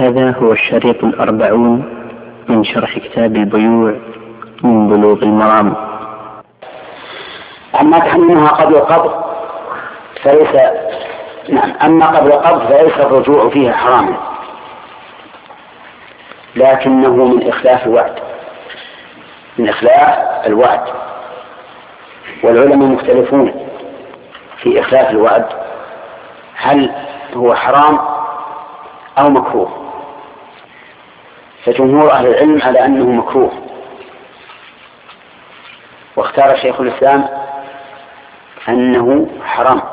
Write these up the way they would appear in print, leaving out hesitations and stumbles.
هذا هو الشريط 40 من شرح كتاب البيوع من بلوغ المرام. أما تحريمها قبل القبض فليس أما قبل القبض فليس الرجوع فيها حراما، لكنه من إخلاف الوعد، والعلماء مختلفون في إخلاف الوعد، هل هو حرام أو مكروه؟ فجمهور أهل العلم على أنه مكروه، واختار شيخ الإسلام أنه حرام،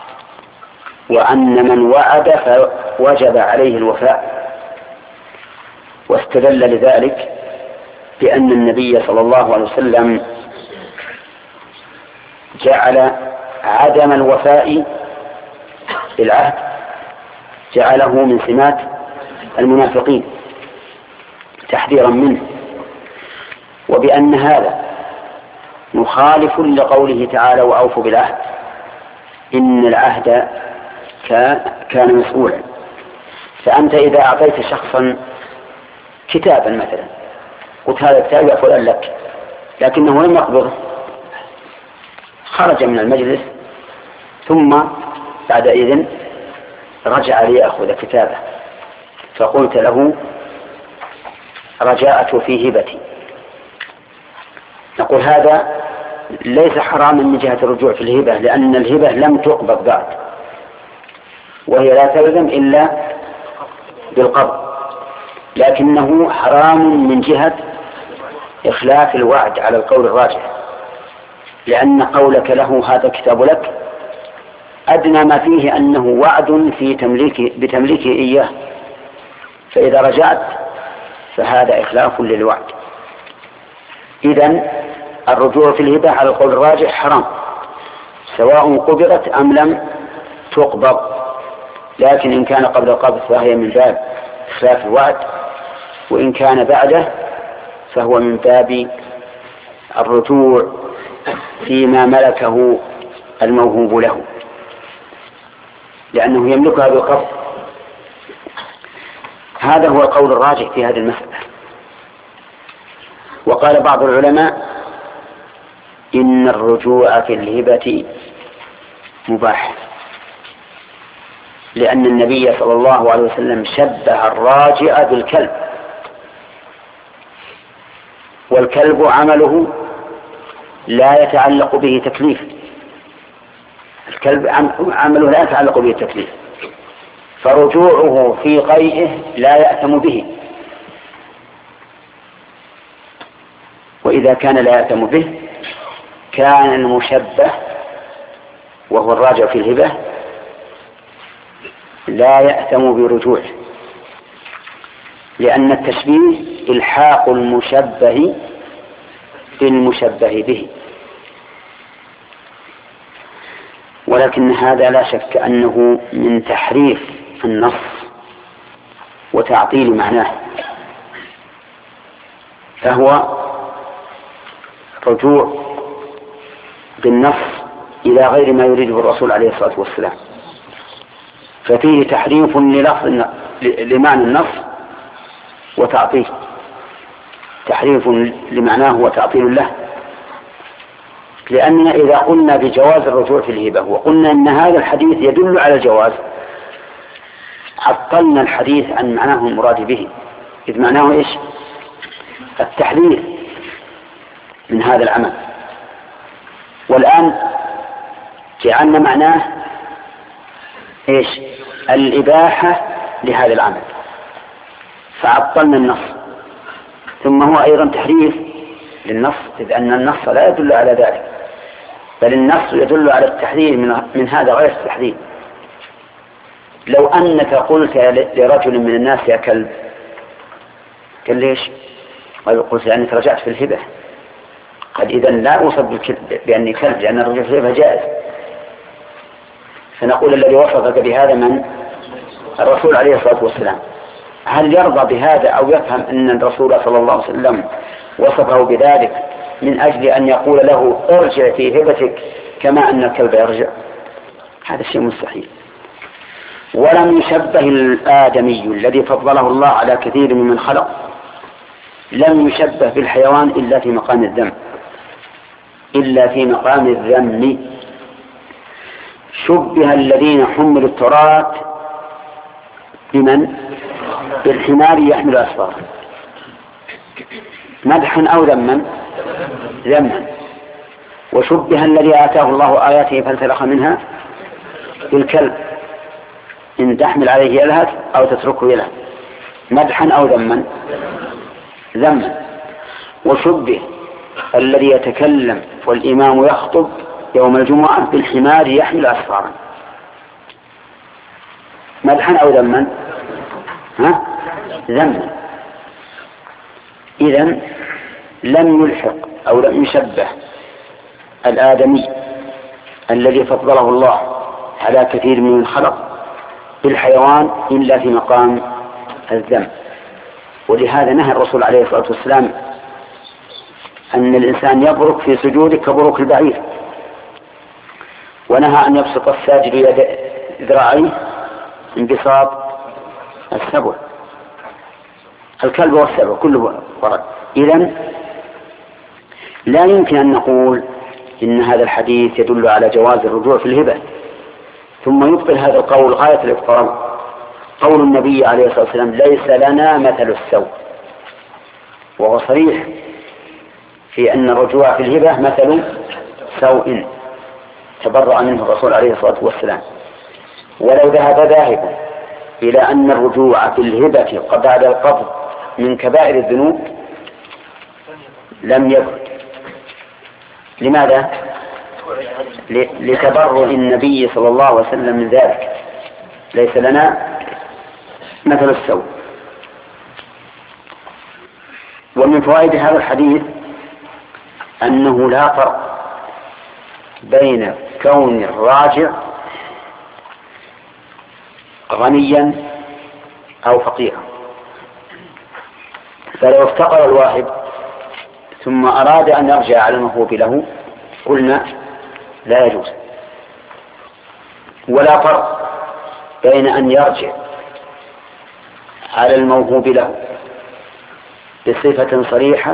وأن من وعد فوجب عليه الوفاء، واستدل لذلك بأن النبي صلى الله عليه وسلم جعل عدم الوفاء بالعهد جعله من سمات المنافقين تحذيرا منه، وبأن هذا مخالف لقوله تعالى وأوفوا بالعهد إن العهد كان مسؤولا. فأنت إذا أعطيت شخصا كتابا مثلا قلت هذا الكتاب فلان لك، لكنه لم يقبضه، خرج من المجلس ثم بعد إذن رجع ليأخذ كتابه، فقلت له رجعت في هبتي، نقول هذا ليس حراما من جهة الرجوع في الهبة، لأن الهبة لم تقبض بعد، وهي لا تلزم إلا بالقبض، لكنه حرام من جهة إخلاف الوعد على القول الراجح، لأن قولك له هذا كتاب لك أدنى ما فيه أنه وعد في بتمليكه إياه، فإذا رجعت فهذا إخلاف للوعد. إذن الرجوع في الهبة على القول الراجح حرام، سواء قبضت أم لم تقبض، لكن إن كان قبل القبض فهي من باب إخلاف الوعد، وإن كان بعده فهو من باب الرجوع فيما ملكه الموهوب له، لأنه يملكها بالقبض. هذا هو القول الراجح في هذه المسألة. وقال بعض العلماء إن الرجوع في الهبة مباح، لأن النبي صلى الله عليه وسلم شبه الراجع بالكلب، والكلب عمله لا يتعلق به تكليف، الكلب عمله لا يتعلق به تكليف، فرجوعه في قيئه لا يأثم به، وإذا كان لا يأثم به كان المشبه وهو الراجع في الهبة لا يأثم برجوعه، لأن التشبيه إلحاق المشبه بالمشبه به. ولكن هذا لا شك أنه من تحريف النص وتعطيل معناه، فهو رجوع بالنص إلى غير ما يريده الرسول عليه الصلاة والسلام، ففيه تحريف لمعنى النص وتعطيل، تحريف لمعناه وتعطيل له. لأننا إذا قلنا بجواز الرجوع في الهبة وقلنا أن هذا الحديث يدل على الجواز عطلنا الحديث عن معناه المراد به، إذ معناه إيش؟ التحذير من هذا العمل، والآن جعلنا معناه إيش؟ الإباحة لهذا العمل، فعطلنا النص، ثم هو أيضا تحريف للنص، إذ أن النص لا يدل على ذلك، بل النص يدل على التحذير من هذا غير التحذير. لو أنك قلت لرجل من الناس يا كلب، قال ليش؟ قلت لأنك رجعت في الهبة، قد إذن لا أوصف بأني كلب، لأن الرجوع في الهبة جائز، فنقول الذي وصفك بهذا من؟ الرسول عليه الصلاة والسلام. هل يرضى بهذا أو يفهم أن الرسول صلى الله عليه وسلم وصفه بذلك من أجل أن يقول له ارجع في هبتك كما أن الكلب يرجع؟ هذا شيء مستحيل. ولم يشبه الآدمي الذي فضله الله على كثير ممن خلق، لم يشبه بالحيوان إلا في مقام الذم، إلا في مقام الذم. شبه الذين حملوا التراث بمن؟ بالحمار يحمل أسفارا، مدحا أو ذما؟ ذما. وشبه الذي آتاه الله آياته فانسلخ منها بالكلب، إن تحمل عليه يلهث أو تتركه يلهث، مدحا أو ذما؟ ذما. وشبه الذي يتكلم والإمام يخطب يوم الجمعة بالحمار يحمل أسفارا، مدحا أو ذما؟ ذما. إذن لم يلحق أو لم يشبه الآدمي الذي فضله الله على كثير من خلق بالحيوان إلا في مقام الذم. ولهذا نهى الرسول عليه الصلاة والسلام أن الإنسان يبرك في سجوده كبروك البعير، ونهى أن يبسط الساجد ذراعيه انبساط السبع، الكلب والسبع كله ورد. إذن لا يمكن أن نقول إن هذا الحديث يدل على جواز الرجوع في الهبة ثم يبطل هذا القول غاية الإبطال قول النبي عليه الصلاة والسلام: ليس لنا مثل السوء. وهو صريح في أن الرجوع في الهبة مثل سوء تبرأ منه الرسول عليه الصلاة والسلام. ولو ذهب ذاهب إلى أن الرجوع في الهبة بعد القبض من كبائر الذنوب لم يبرد. لماذا؟ لتبرؤ النبي صلى الله عليه وسلم من ذلك. ليس لنا مثل السوء. ومن فوائد هذا الحديث أنه لا فرق بين كون الراجع غنيا أو فقيرا. فلو افتقر الواحد ثم أراد أن يرجع على الموهوب له قلنا لا يجوز. ولا فرق بين أن يرجع على الموهوب له بصفة صريحة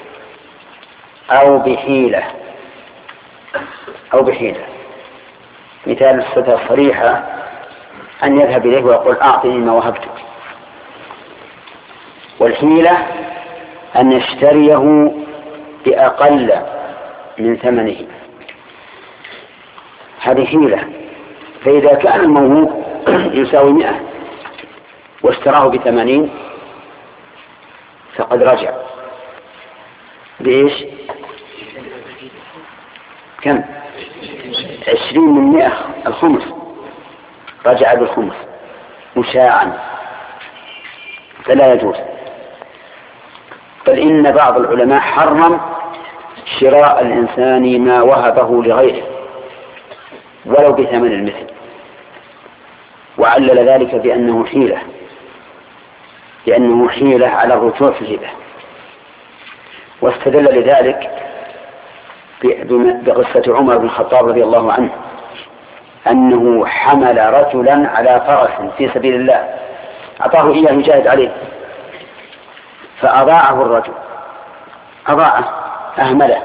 أو بحيلة. مثال الصفة الصريحة أن يذهب إليه ويقول: أعطني ما وهبتك. والحيلة أن يشتريه بأقل من ثمنه، هذه حيلة. فإذا كان الموهوب يساوي 100 واشتراه ب80 فقد رجع بإيش؟ كم؟ 20 من 100 الخمس، رجع بالخمس مشاعا، فلا يجوز. بل إن بعض العلماء حرم شراء الإنسان ما وهبه لغيره ولو بثمن المثل، وعلل ذلك بأنه حيلة على الرجوع في الهبة. واستدل لذلك بقصة عمر بن الخطاب رضي الله عنه أنه حمل رجلا على فرس في سبيل الله، أعطاه إياه يجاهد عليه، فأضاعه الرجل، أهمله،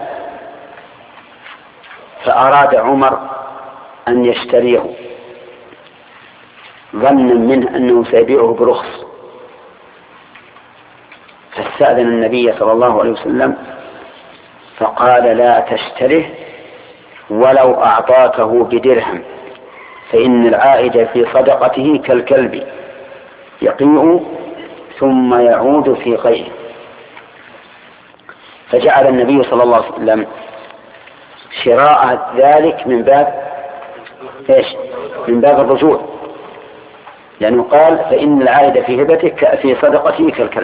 فأراد عمر أن يشتريه ظنا منه أنه سيبيعه برخص، فاستأذن النبي صلى الله عليه وسلم فقال: لا تشتره ولو أعطاكه بدرهم، فإن العائد في صدقته كالكلب يقيء ثم يعود في قيء. فجعل النبي صلى الله عليه وسلم شراء ذلك من باب إيش؟ من باب الرجوع، لأنه قال: فإن العائد في هبتك في صدقته كالكلب.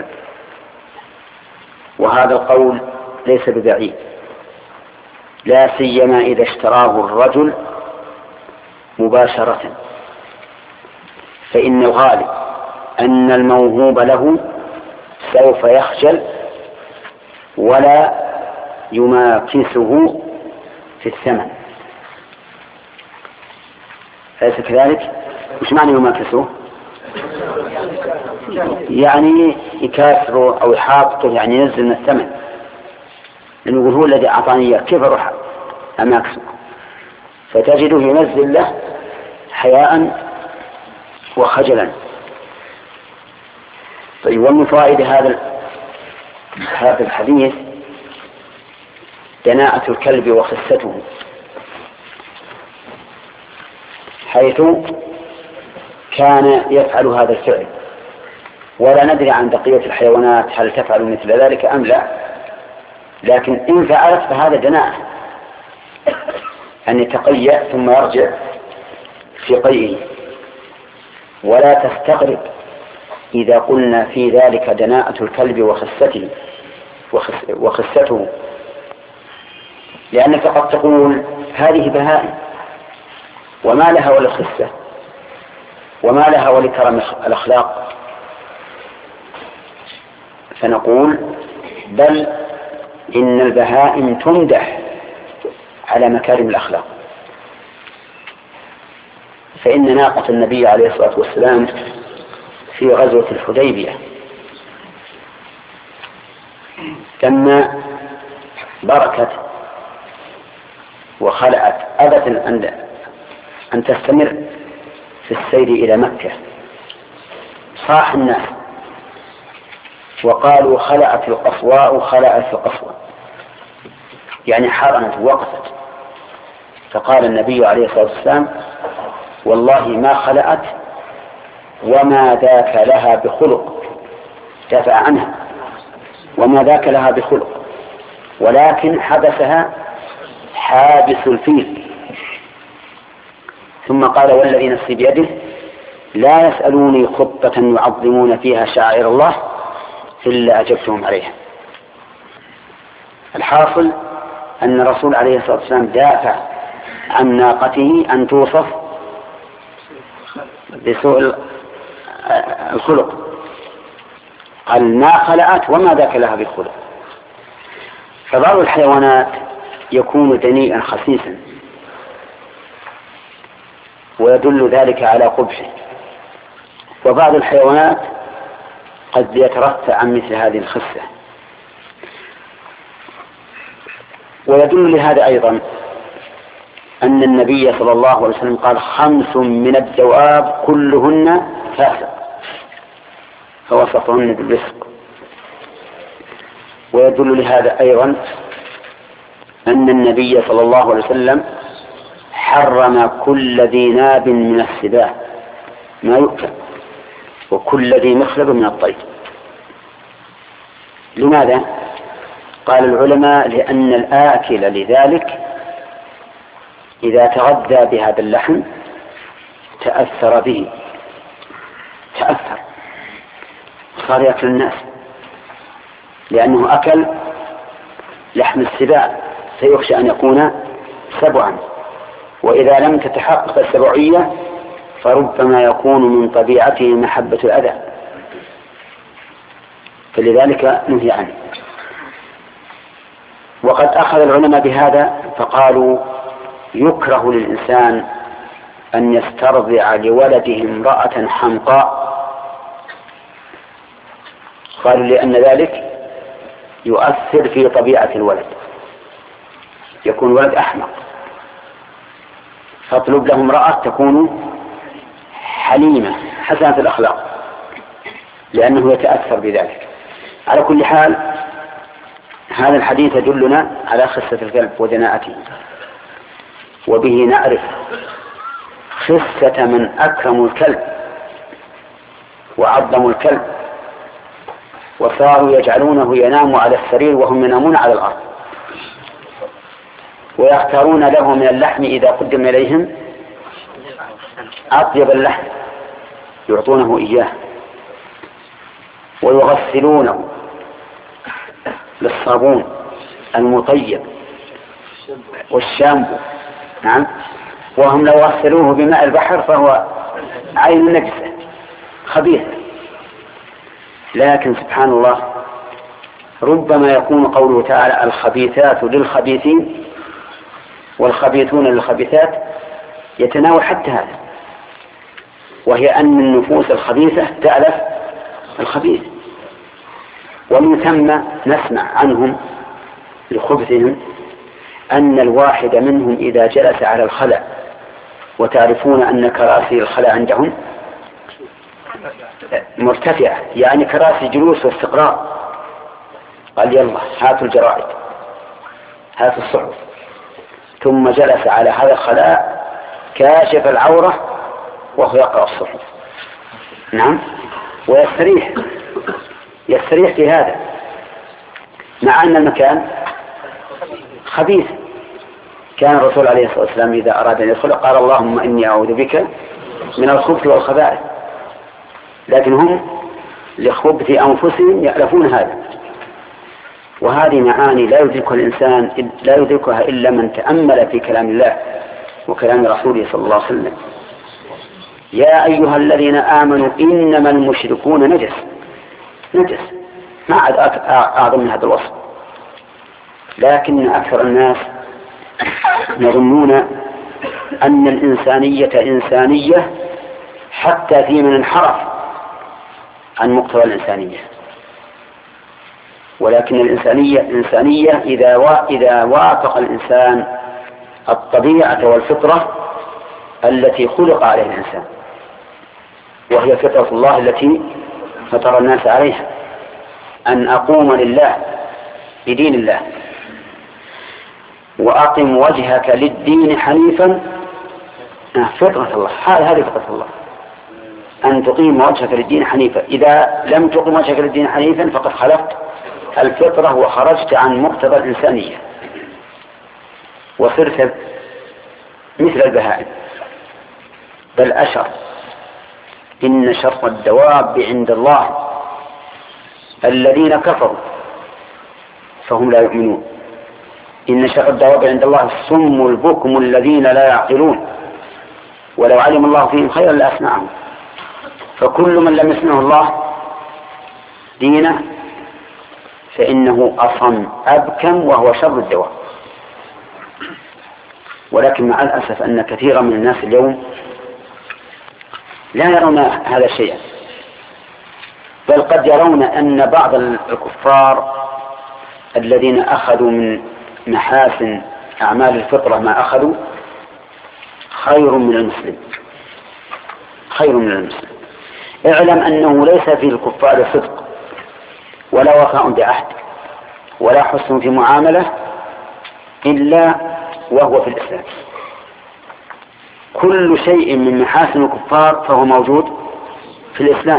وهذا القول ليس ببعيد، لا سيما إذا اشتراه الرجل مباشرة، فإن الغالب أن الموهوب له سوف يخجل ولا يماكسه في الثمن، أليس كذلك؟ مش معنى يماكسوه؟ يعني يكاثروا أو يحاطوا، يعني ينزل من الثمن، لأنه يقول هو الذي أعطاني إياه، كيف أروح أماكسه؟ فتجده ينزل له حياء وخجلا. طيب، ومن فوائد هذا الحديث دناءة الكلب وخسته، حيث كان يفعل هذا الفعل، ولا ندري عن بقية الحيوانات هل تفعل مثل ذلك أم لا، لكن إن فعلت فهذا دناءة، أن يتقيأ ثم يرجع في قيئه. ولا تستغرب إذا قلنا في ذلك دناءة الكلب وخسته، لأنك قد تقول هذه بهائم وما لها ولخسة وما لها ولكرم الأخلاق، فنقول بل إن البهائم تمدح على مكارم الأخلاق. فإن ناقة النبي عليه الصلاة والسلام في غزوة الحديبية لما بركت وخلعت أبت أن تستمر في السير إلى مكة، صاح الناس وقالوا خلعت القصواء، خلعت القصوى، يعني حرمت وقفت. فقال النبي عليه الصلاة والسلام والله ما خلعت وما ذاك لها بخلق، دافع عنها، وما ذاك لها بخلق، ولكن حبسها حابس الفيل. ثم قال والذي نفسي بيده لا يسألوني خطة يعظمون فيها شعائر الله إلا أجبتهم عليها. الحاصل أن الرسول عليه الصلاة والسلام دافع عن ناقته أن توصف بسوء الخلق، قال ما خلعت وما ذاك لها بالخلق. فبعض الحيوانات يكون دنيئا خسيسا ويدل ذلك على قبحه، وبعض الحيوانات قد يترفع عن مثل هذه الخسة. ويدل لهذا أيضا أن النبي صلى الله عليه وسلم قال 5 من الدواب كلهن فاسق، فوصفهن بالرزق. ويدل لهذا أيضا أن النبي صلى الله عليه وسلم حرم كل ذي ناب من السباع ما يؤكل، وكل ذي مخلب من الطير. لماذا؟ قال العلماء لأن الآكل لذلك إذا تغذى بهذا اللحم تأثر به، تأثر صار يأكل الناس، لأنه أكل لحم السباع، سيخشى أن يكون سبعا، وإذا لم تتحقق السبعية فربما يكون من طبيعته محبة الأذى، فلذلك نهي عنه. وقد أخذ العلماء بهذا فقالوا يكره للإنسان أن يسترضع لولده امرأة حمقاء، قالوا لأن ذلك يؤثر في طبيعة الولد، يكون ولد أحمق، فاطلب له امرأة تكون حليمة حسنة الأخلاق، لأنه يتأثر بذلك. على كل حال هذا الحديث يدلنا على خسة الكلب ودناءته، وبه نعرف خسة من أكرموا الكلب وعظموا الكلب، وصاروا يجعلونه ينام على السرير وهم ينامون على الأرض، ويختارون له من اللحم إذا قدم إليهم أطيب اللحم يعطونه إياه، ويغسلونه بالصابون المطيب والشامبو، نعم، وهم لو غسلوه بماء البحر فهو عين نجسة خبيث. لكن سبحان الله ربما يكون قوله تعالى الخبيثات للخبيثين والخبيثون للخبيثات يتناول حتى هذا، وهي أن النفوس الخبيثة تألف الخبيث. ومن ثم نسمع عنهم لخبثهم أن الواحد منهم إذا جلس على الخلع، وتعرفون أن كراسي الخلع عندهم مرتفعة، يعني كراسي جلوس واستقرار، قال يلا هاتوا الجرائد هاتوا الصحف، ثم جلس على هذا الخلاء كاشف العورة وهو يقرأ الصحف. نعم، يستريح في هذا مع أن المكان خبيث. كان الرسول عليه الصلاة والسلام إذا أراد أن يدخل قال اللهم إني أعوذ بك من الخبث والخبائث، لكن هم لخبث أنفسهم يألفون هذا. وهذه معاني لا يدركها إلا من تأمل في كلام الله وكلام رسوله صلى الله عليه وسلم. يا أيها الذين آمنوا إنما المشركون نجس، ما عاد أعظم من هذا الوصف. لكن أكثر الناس يظنون أن الإنسانية إنسانية حتى في من انحرف عن مقتضى الإنسانية، ولكن الإنسانية إنسانية إذا وافق الإنسان الطبيعة والفطرة التي خلق عليها الإنسان، وهي فطرة الله التي فطر الناس عليها، أن أقوم لله بدين الله، وأقم وجهك للدين حنيفا، فطرة الله، هذه فطرة الله، أن تقيم وجهك للدين حنيفا. إذا لم تقم وجهك للدين حنيفا فقد خلفت الفطرة وخرجت عن مقتضى الإنسانية وصرت مثل البهائم، بل أشر. إن شر الدواب عند الله الذين كفروا فهم لا يؤمنون. إن شر الدواب عند الله الصم البكم الذين لا يعقلون، ولو علم الله فيهم خيرا لأسمعهم. فكل من لم يسمعه الله دينه فإنه أصم أبكم وهو شر الدواب. ولكن مع الأسف أن كثيرا من الناس اليوم لا يرون هذا الشيء، بل قد يرون أن بعض الكفار الذين أخذوا من محاسن أعمال الفطرة ما أخذوا خير من المسلم. اعلم أنه ليس في الكفار صدق ولا وفاء بعهد ولا حسن في معاملة إلا وهو في الإسلام. كل شيء من محاسن الكفار فهو موجود في الإسلام،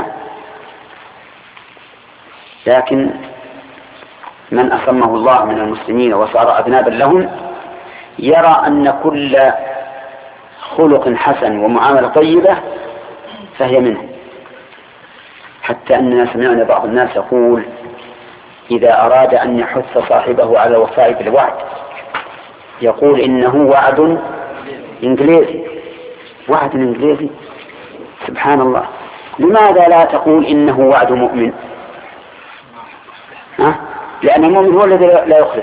لكن من أصمه الله من المسلمين وصار أذنابا لهم يرى أن كل خلق حسن ومعاملة طيبة فهي منه. حتى أننا سمعنا بعض الناس يقول إذا أراد أن يحث صاحبه على الوفاء بالوعد يقول إنه وعد إنجليزي. وعد إنجليزي، سبحان الله. لماذا لا تقول إنه وعد مؤمن؟ لأن المؤمن هو الذي لا يخلف،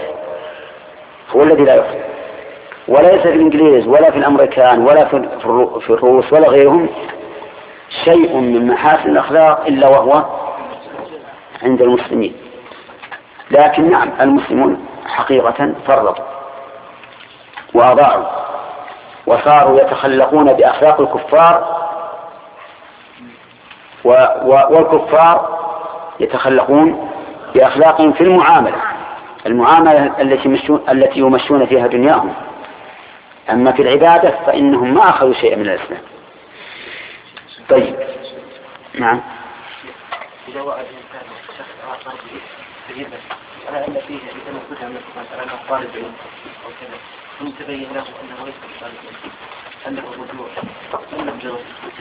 وليس في الإنجليز ولا في الأمريكان ولا في الروس ولا غيرهم شيء من محاسن الأخلاق إلا وهو عند المسلمين. لكن نعم، المسلمون حقيقة فرطوا وأضاعوا وصاروا يتخلقون بأخلاق الكفار، والكفار يتخلقون بأخلاقهم في المعاملة التي يمشون فيها دنياهم. أما في العبادة فإنهم ما أخذوا شيئا من الإسلام. طيب، نعم. إذا وعد الإنسان شخص آخر بهبة على أن فيه إذا نقولها مثلا أنه طالب علم أو كذا، ثم تبين له أنه ليس طالب علم، أنه رجوع.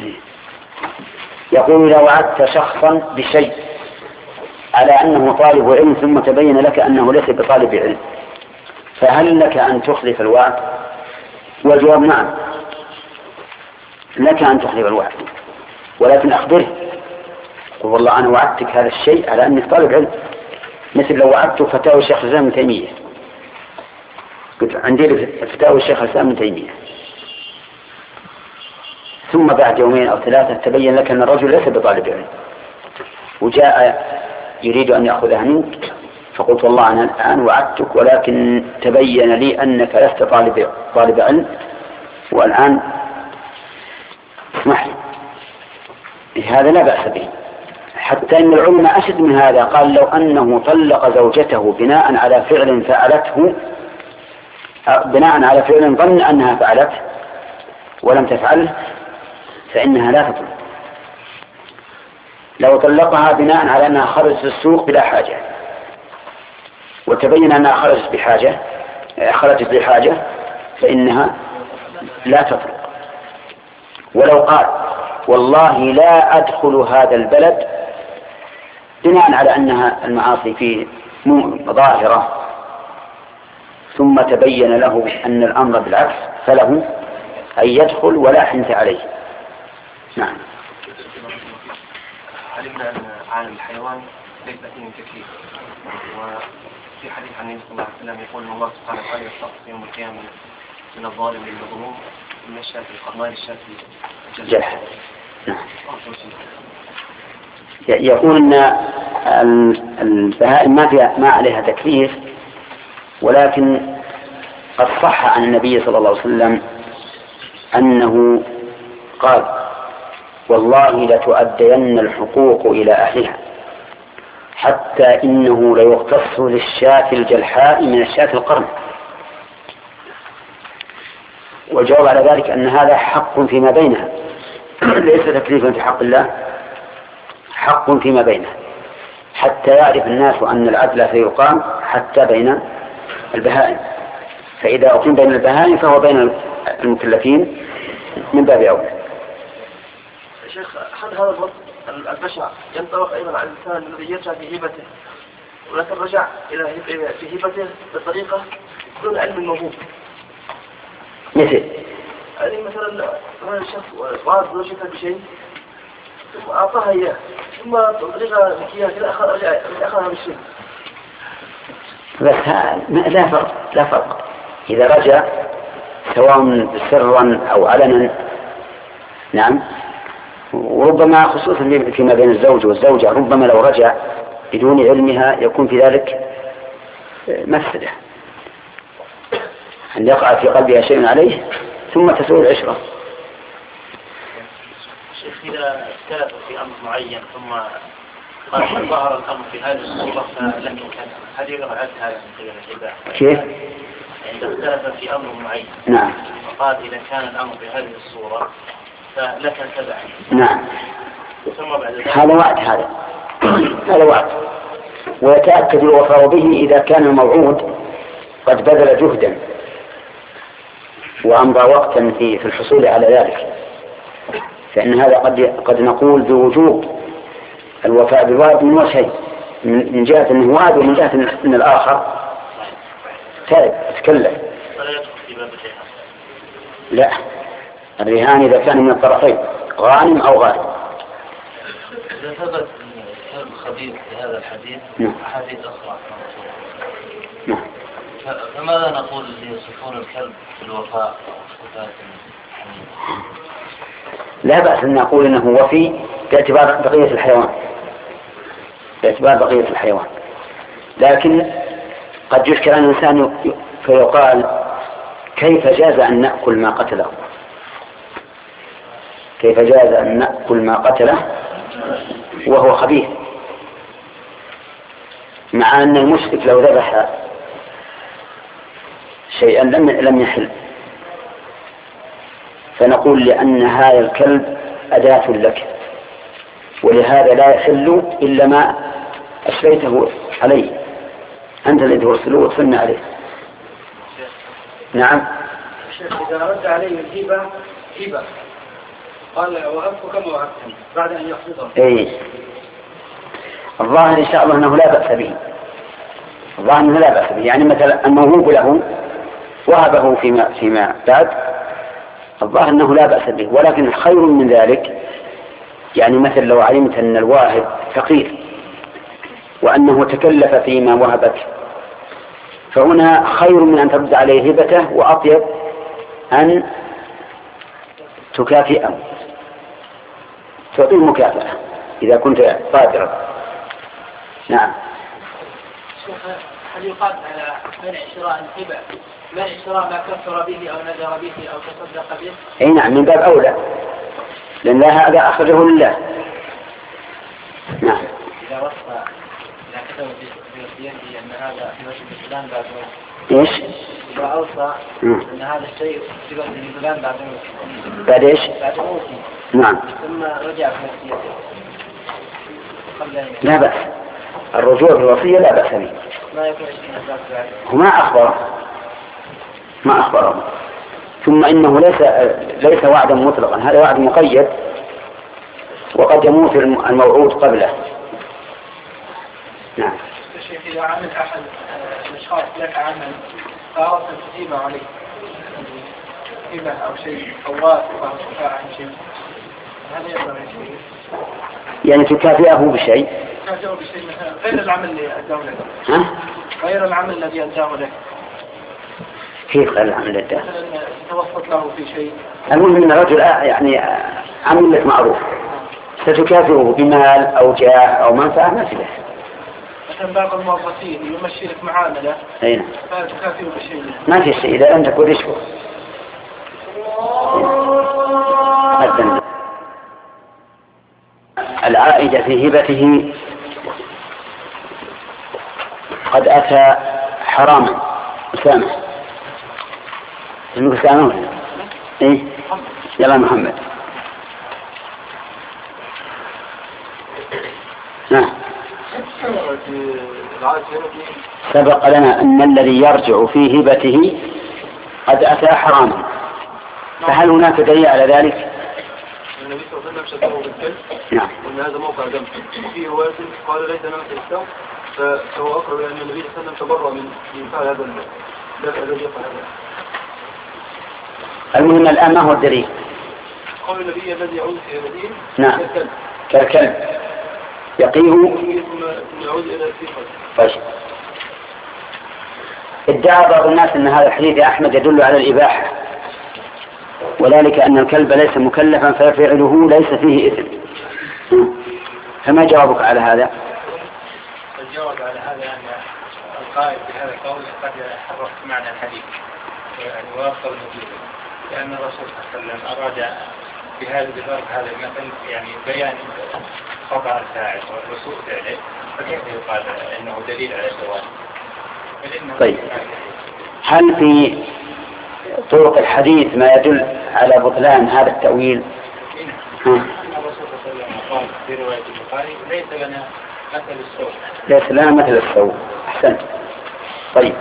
يقول إذا وعدت شخصا بشيء على أنه طالب علم ثم تبين لك أنه ليس بطالب علم، فهل لك أن تخلف الوعد؟ والجواب نعم، لك أن تخلف الوعد، ولكن أخبره قل والله أنا وعدتك هذا الشيء على أنك طالب علم، مثل لو وعدت فتاوى الشيخ الإسلام ابن تيمية، قلت عندي فتاوى الشيخ الإسلام ابن تيمية ثم بعد يومين أو ثلاثة تبين لك أن الرجل ليس بطالب علم وجاء يريد أن يأخذها منك، فقلت والله أنا الآن وعدتك ولكن تبين لي أنك لست طالب علم والآن اسمح لي، هذا لا بأس به. حتى إن العلماء أشد من هذا، قال لو أنه طلق زوجته بناء على فعل فعلته، بناء على فعل ظن أنها فعلته ولم تفعله فإنها لا تطلق. لو طلقها بناء على أنها خرجت السوق بلا حاجة وتبين أنها خرجت بحاجة فإنها لا تطلق. ولو قال والله لا أدخل هذا البلد بناء على أنها المعاصي فيه ظاهرة ثم تبين له أن الأمر بالعكس فله أن يدخل ولا حنث عليه. نعم. علمنا أن عالم الحيوان ليس فيه تكليف، وفي حديث عن النبي صلى الله عليه وسلم يقول ان الله سبحانه وتعالى يستخلص يوم القيامة من الظالم للمظلوم من الشاة القرنان الشاة الجرح. نعم. يقول أن البهائم ما عليها تكليف، ولكن قد صح عن النبي صلى الله عليه وسلم أنه قال والله لتؤدين الحقوق إلى أهلها حتى إنه ليختص للشاة الجلحاء من الشاة القرن. والجواب على ذلك أن هذا حق فيما بينها ليس تكليفا في حق الله، حق فيما بينها حتى يعرف الناس أن العدل سيقام حتى بين البهائم، فإذا أقيم بين البهائم فهو بين المكلفين من باب أولى. شيخ، هل هذا الوصف البشع ينطبق أيضا على الإنسان الذي يرجع في هبته ولكن رجع في هبته بطريقة دون علم الموهوب؟ مثل يعني مثلا هذا الشخص وعد زوجته بشيء ثم أعطاها إياه ثم طريقة ذكية كذا أخذها بالشيء. بس لا فرق إذا رجع سواء سرا أو علنا. نعم. وربما خصوصا فيما بين الزوج والزوجة ربما لو رجع بدون علمها يكون في ذلك مفسدة، أن يقع في قلبها شيء عليه ثم تسوء العشرة. شيخ، إذا اختلف في أمر معين ثم قد ظهر الأمر في هذه الصورة فلم يكن، هل يقع هذا من قبل الإباحة؟ كيف؟ إذا اختلف في أمر معين. نعم. وقال إذا كان الأمر بهذه الصورة فلك تبع. نعم. ثم بعد ذلك هذا وعد ويتأكد الوفاء به إذا كان الموعود قد بذل جهدا وأمضى وقتا في الحصول على ذلك، فإن هذا قد نقول بوجوب الوفاء بالوعد من وجهين، من جهة أنه وعد ومن جهة أن الآخر تكلف. لا، الرهان إذا كان من الطرفين غانم أو غارم. إذا ثبت الخبيث في هذا الحديث أحاديث أخرى فماذا نقول اللي يصفون الكلب بالوفاء وصفات لا بأس أن نقول إنه وفي باعتبار بقية الحيوان، لكن قد يشكل على الإنسان فيقال كيف جاز أن نأكل ما قتله؟ كيف جاز أن نأكل ما قتله وهو خبيث، مع أن المشرك لو ذبح شيئا لم يحل؟ فنقول لأن هذا الكلب أداة لك ولهذا لا يحل إلا ما أشريته عليه، أنت الذي ترسله وتصنع عليه. نعم. الشيخ، إذا رد عليه الهبة قال وعدت كما وعدتني بعد أن يقصده. إيه، الظاهر إن شاء الله أنه لا بأس به، يعني مثلا الموهوب له وهبه فيما بعد، الظاهر أنه لا بأس به، ولكن خير من ذلك. يعني مثل لو علمت أن الواهب فقير وأنه تكلف فيما وهبك، فهنا خير من أن ترد عليه هبته، وأطيب أن تكافئه تعطيه مكافأة إذا كنت قادرا. نعم. هل يقال على منع شراء الهبة منع شراء ما كفر به أو نذر به أو تصدق به؟ أي نعم، من باب أولى، لأن هذا أخرجه لله. نعم. إذا وصف إذا كتب في يده أن هذا في فلان بعد إيش؟ إذا أوصى أن هذا الشيء يجب من فلان بعد موته. بعد إيش؟ بعد موته. نعم. ثم رجع في وصيته. لا بأس، الرجوع في الوصية لا بأس به. ما يكون شيء بعد. وما أخبره. ثم إنه ليس وعدا مطلقا، هذا وعد مقيد، وقد يموت الموعود قبله. نعم. الشيخ إذا عمل أحد الأشخاص لك عمل فأردت تجيب عليه هبة أو شيء أو واسطة أو شفاعة عن شيء، هذا يقدر شيء؟ يعني تكافئه بشيء؟ تكافئه بشيء مثلا غير العمل اللي أداه لك. ها؟ غير العمل الذي أداه لك. كيف غير العمل الذي أداه؟ مثلا توسط له في شيء. المهم أن الرجل يعني عمل لك معروف، ستكافئه بمال أو جاه أو منفعة، ما في له. مثلا بعض الموظفين يمشي لك معاملة. أين؟ فتكافئه بشيء. ما في شيء إذا لم تكن رشوة. العائد في هبته قد أتى حراما. أسامة اسمك أسامة؟ إيه؟ يلا محمد. نعم. سبق لنا أن الذي يرجع في هبته قد أتى حراما، فهل هناك دليل على ذلك؟ النبي صلى الله عليه وسلم شبهه بالكلب. نعم. وأن هذا موقع دم، وفيه رواية قال ليس نمت السوء، فهو أقرب إلى أن النبي صلى الله عليه وسلم تبرأ من فعل هذا الذي يفعل هذا. المهم الآن ما هو الدليل؟ قول النبي الذي يعود في هذه. نعم. كالكلب يقيه ثم يعود إلى الثقة. طيب. ادعى بعض الناس أن هذا الحديث يا أحمد يدل على الإباحة، وذلك أن الكلب ليس مكلفا ففعله ليس فيه إثم، فما جوابك على هذا؟ الجواب على هذا أن القائل بهذا القول قد حرف معنى الحديث يعني وافق النتيجة، لأن الرسول صلى الله عليه وسلم أراد بضرب هذا المثل يعني بيان خطأ الفاعل وسوء فعله، فكيف يقال أنه دليل على الجواز؟ طيب، هل في طرق الحديث ما يدل على بطلان هذا التأويل؟ الرسول صلى الله عليه وسلم قال في رواية البخاري ليس لنا مثل السوء. ليس لنا مثل السوء. أحسنت. طيب،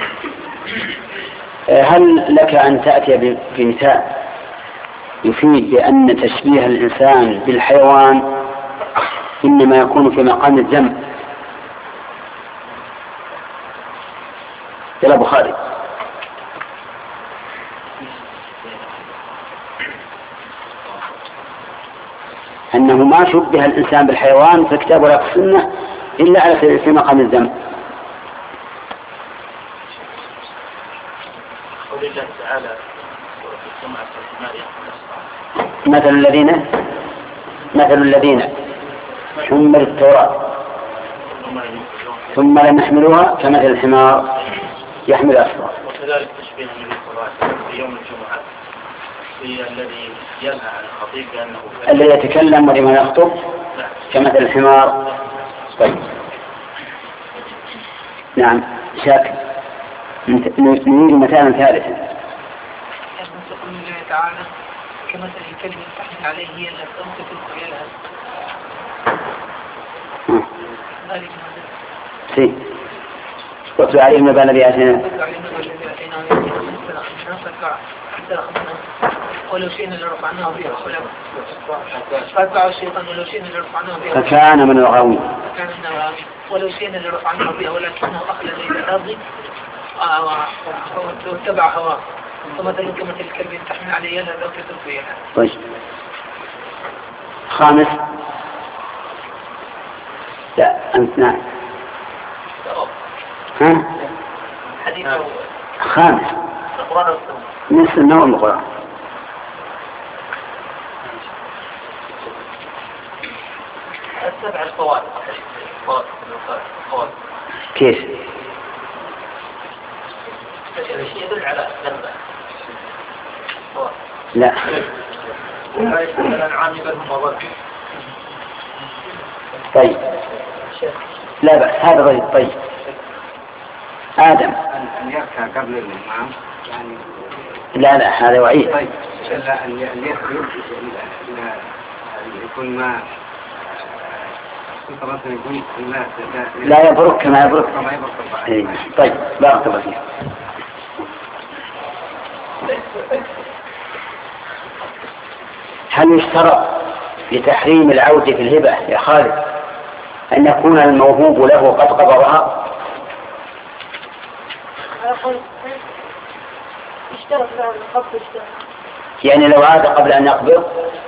هل لك أن تأتي بمثال يفيد بأن تشبيه الإنسان بالحيوان إنما يكون في مقام الذنب؟ يلا بخاري. أنه ما شبه الإنسان بالحيوان في الكتاب ولا في السنة إلا على سبيل في مقام الذنب. قول الله تعالى مثل الذين حملوا التوراة ثم لم يحملوها كمثل الحمار يحمل أسفار. وكذلك تشبيه النبي صلى الله عليه وسلم في يوم الجمعة في الذي ينهى عن الخطيب بأنه الذي يتكلم ولما يخطب كمثل الحمار. طيب، نعم شاكر. نريد مثالا ثالثا. يقول الله تعالى كمثل الكلب تحمل عليه هي التي تنطق خيالها. سي واتلو عليهم نبأ الذي آتيناه ولو شئنا لرفعناه بها فاتبع الشيطان ولو شئنا لرفعناه بها فكان من الغاوين ولو شئنا لرفعناه بها ولكنه أخلد إلى الأرض واتبع هواه فمثل كمثل الكلب تحمل عليه يلهث أو تتركه يلهث. طيب، خامس. لا أنت نعم. ها؟ خامس نفس النوع من القرآن. كيف؟ يدل على ذنبه. لا طيب لا بأس هذا غير طيب. آدم أن يركع قبل الإمام يعني لا هذا وعيد. طيب لا أن يخرج إلى يكون ما يكون الناس لا يبرك كما يبرك. طيب بارك الله فيك. هل يشترط لتحريم العود في الهبة يا خالد أن يكون الموهوب له قد قبضها؟ اشترط له القبض اشترط. يعني لو عاد قبل أن يقبض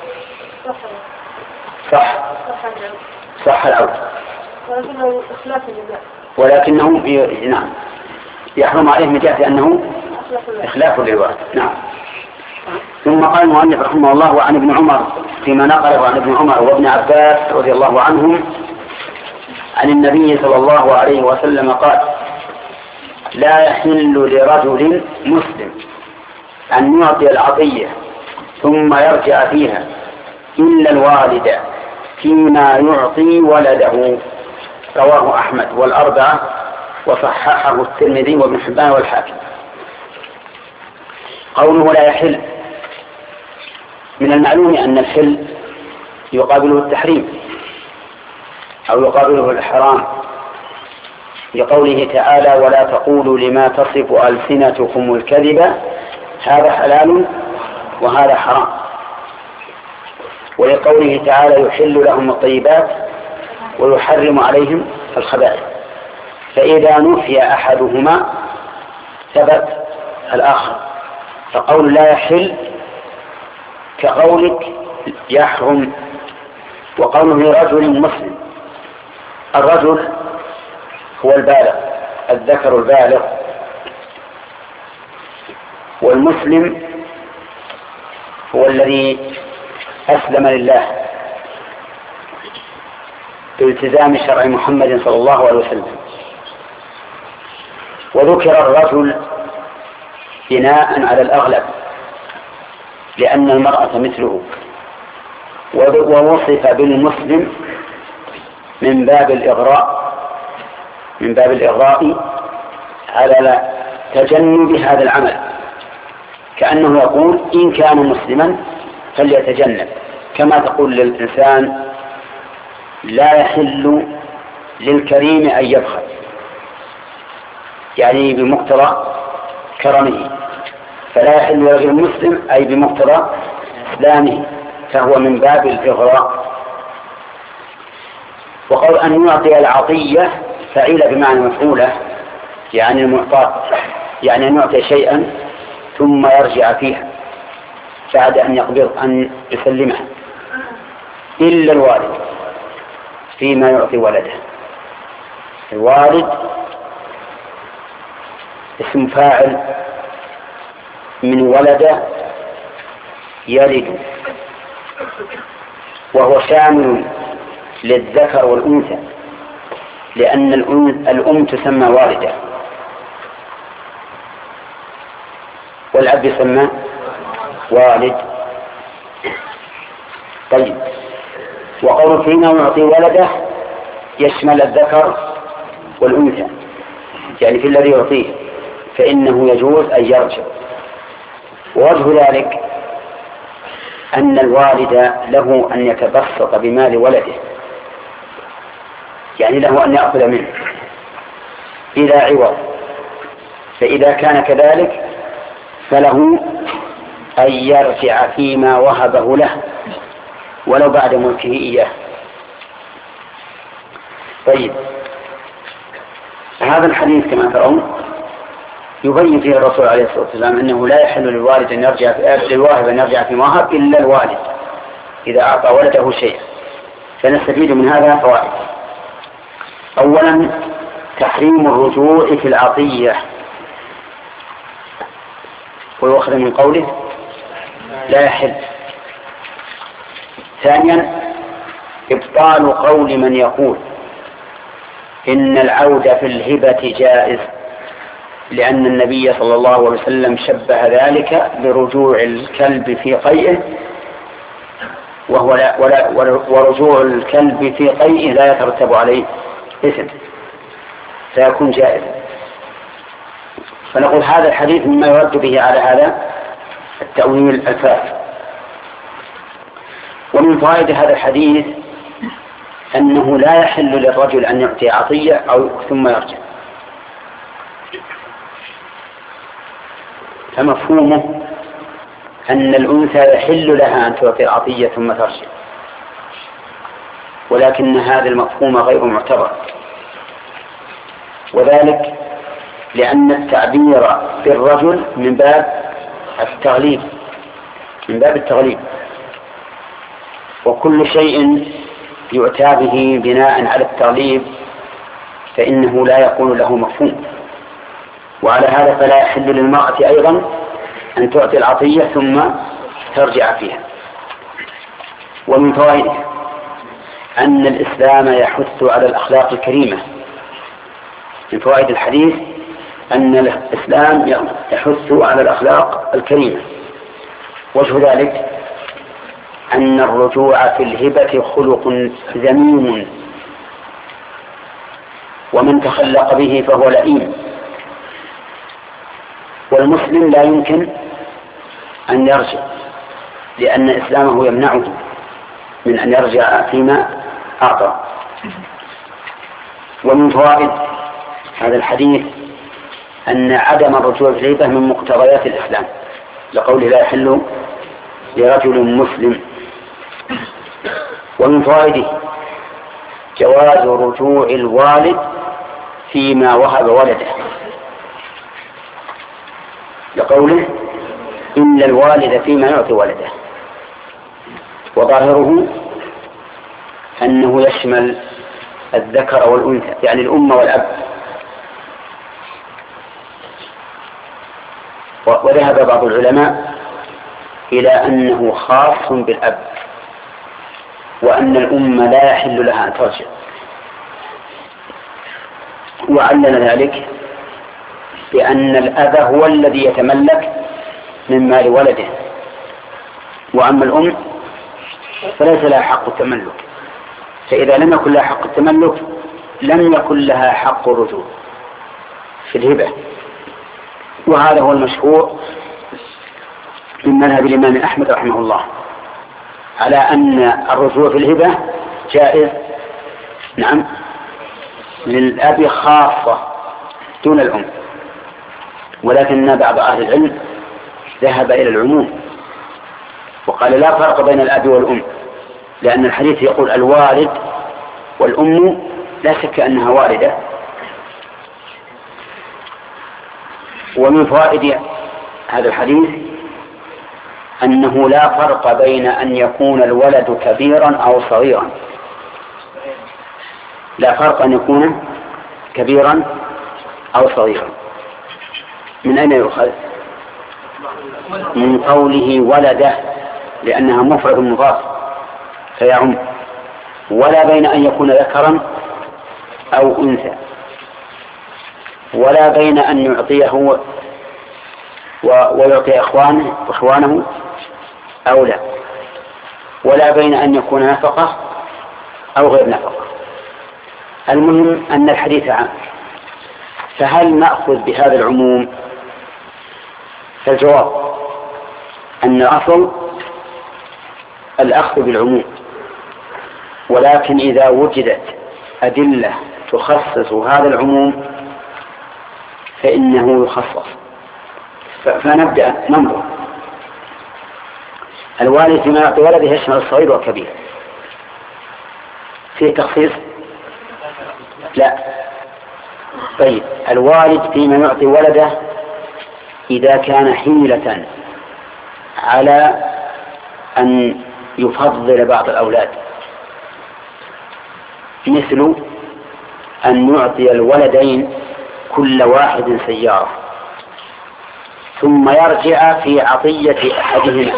صح العود ولكنه إخلاف لله. ولكنه نعم يحرم عليه من جهة أنه إخلاف للوعد. نعم. ثم قال المؤلف رحمه الله وعن ابن عمر فيما نقله عن ابن عمر وابن عباس رضي الله عنهم عن النبي صلى الله عليه وسلم قال لا يحل لرجل مسلم أن يعطي العطية ثم يرجع فيها إلا الوالد فيما يعطي ولده. رواه أحمد والأربعة وصححه الترمذي وابن حبان والحاكم. قوله لا يحل من المعلوم أن الحل يقابله التحريم أو يقابله الحرام لقوله تعالى ولا تقولوا لما تصف ألسنتكم الكذب هذا حلال وهذا حرام. ولقوله تعالى يحل لهم الطيبات ويحرم عليهم الخبائث. فإذا نفي أحدهما ثبت الآخر. فقول لا يحل كقولك يحرم. وقوله رجل مسلم الرجل هو البالغ الذكر البالغ والمسلم هو الذي أسلم لله بالتزام شرع محمد صلى الله عليه وسلم. وذكر الرجل بناء على الأغلب لأن المرأة مثله ووصف بالمسلم من باب الإغراء على تجنب هذا العمل كأنه يقول إن كان مسلما فليتجنب كما تقول للإنسان لا يحل للكريم أن يبخل يعني بمقتضى كرمه فلا يحل لرجل مسلم أي بمقتضى إسلامه فهو من باب الإغراء. وقول أن يعطي العطية فعيل بمعنى مفعولة يعني المعطاة يعني أن يعطي شيئا ثم يرجع فيها بعد أن يقبض أن يسلمه إلا الوالد فيما يعطي ولده. الوالد اسم فاعل من ولد يلد وهو شامل للذكر والأنثى لأن الأم تسمى والدة والأب يسمى والد. طيب وقول فيما يعطي ولده يشمل الذكر والأنثى يعني في الذي يعطيه فإنه يجوز أن يرجع. ووجه ذلك أن الوالد له أن يتبسط بمال ولده يعني له أن يأخذ منه بلا عوض فإذا كان كذلك فله أن يرجع فيما وهبه له ولو بعد ملكه إياه. طيب هذا الحديث كما ترون يبين فيه الرسول عليه الصلاة والسلام أنه لا يحل للوالد أن يرجع للواهب أن يرجع في موهب إلا الوالد إذا أعطى ولده شيئا. فنستفيد من هذا فوائد. أولا تحريم الرجوع في العطية ويؤخذ من قوله لا يحل. ثانيا إبطال قول من يقول إن العود في الهبة جائز، لأن النبي صلى الله عليه وسلم شبه ذلك برجوع الكلب في قيئه، ورجوع الكلب في قيئه لا يترتب عليه إثم، فيكون جائزا. فنقول هذا الحديث مما يرد به على هذا التأويل الفاسد. ومن فوائد هذا الحديث أنه لا يحل للرجل أن يعطي عطية أو ثم يرجع، فمفهومه أن الأنثى يحل لها أن تعطي العطية ثم ترجع، ولكن هذا المفهوم غير معتبر، وذلك لأن التعبير بالرجل من باب التغليب، وكل شيء يؤتى به بناء على التغليب فإنه لا يكون له مفهوم. وعلى هذا فلا يحل للمرأة أيضا أن تعطي العطية ثم ترجع فيها. ومن فوائده أن الإسلام يحث على الأخلاق الكريمة. من فوائد الحديث أن الإسلام يحث على الأخلاق الكريمة. وجه ذلك أن الرجوع في الهبة خلق ذميم، ومن تخلق به فهو لئيم، والمسلم لا يمكن أن يرجع، لأن إسلامه يمنعه من أن يرجع فيما أعطى. ومن فوائد هذا الحديث أن عدم الرجوع في الهبة من مقتضيات الإسلام، لقوله لا يحل لرجل مسلم. ومن فوائده جواز رجوع الوالد فيما وهب ولده، لقوله إن الوالد فيما يعطي ولده، وظاهره أنه يشمل الذكر والأنثى، يعني الأم والأب. وذهب بعض العلماء إلى أنه خاص بالأب، وأن الأم لا يحل لها أن ترجع، وعلل ذلك بأن الأب هو الذي يتملك من مال ولده، وأما الأم فليس لها حق التملك، فإذا لم يكن لها حق التملك لم يكن لها حق الرجوع في الهبة. وهذا هو المشهور من مذهب الإمام أحمد رحمه الله على أن الرجوع في الهبة جائز، نعم، للأب خاصة دون الأم، ولكن بعض أهل العلم ذهب إلى العموم وقال لا فرق بين الأب والأم، لأن الحديث يقول الوالد، والأم لا شك أنها والدة. ومن فوائد هذا الحديث أنه لا فرق بين أن يكون الولد كبيرا أو صغيرا، لا فرق أن يكون كبيرا أو صغيرا. من أين يؤخذ؟ من قوله ولده، لأنها مفرد مضاف فيعم، ولا بين أن يكون ذكرا أو أنثى، ولا بين أن يعطيه ويعطي إخوانه أو لا، ولا بين أن يكون نفقة أو غير نفقة. المهم أن الحديث عام. فهل نأخذ بهذا العموم؟ فالجواب أن الأصل الأخذ بالعموم، ولكن إذا وجدت أدلة تخصص هذا العموم فإنه يخصص. فنبدأ ننظر. الوالد فيما يعطي ولده يشمل الصغير والكبير، في تخصيص؟ لا. طيب الوالد فيما يعطي ولده إذا كان حيلة على أن يفضل بعض الأولاد، مثل أن يعطي الولدين كل واحد سيارة ثم يرجع في عطية أحدهما،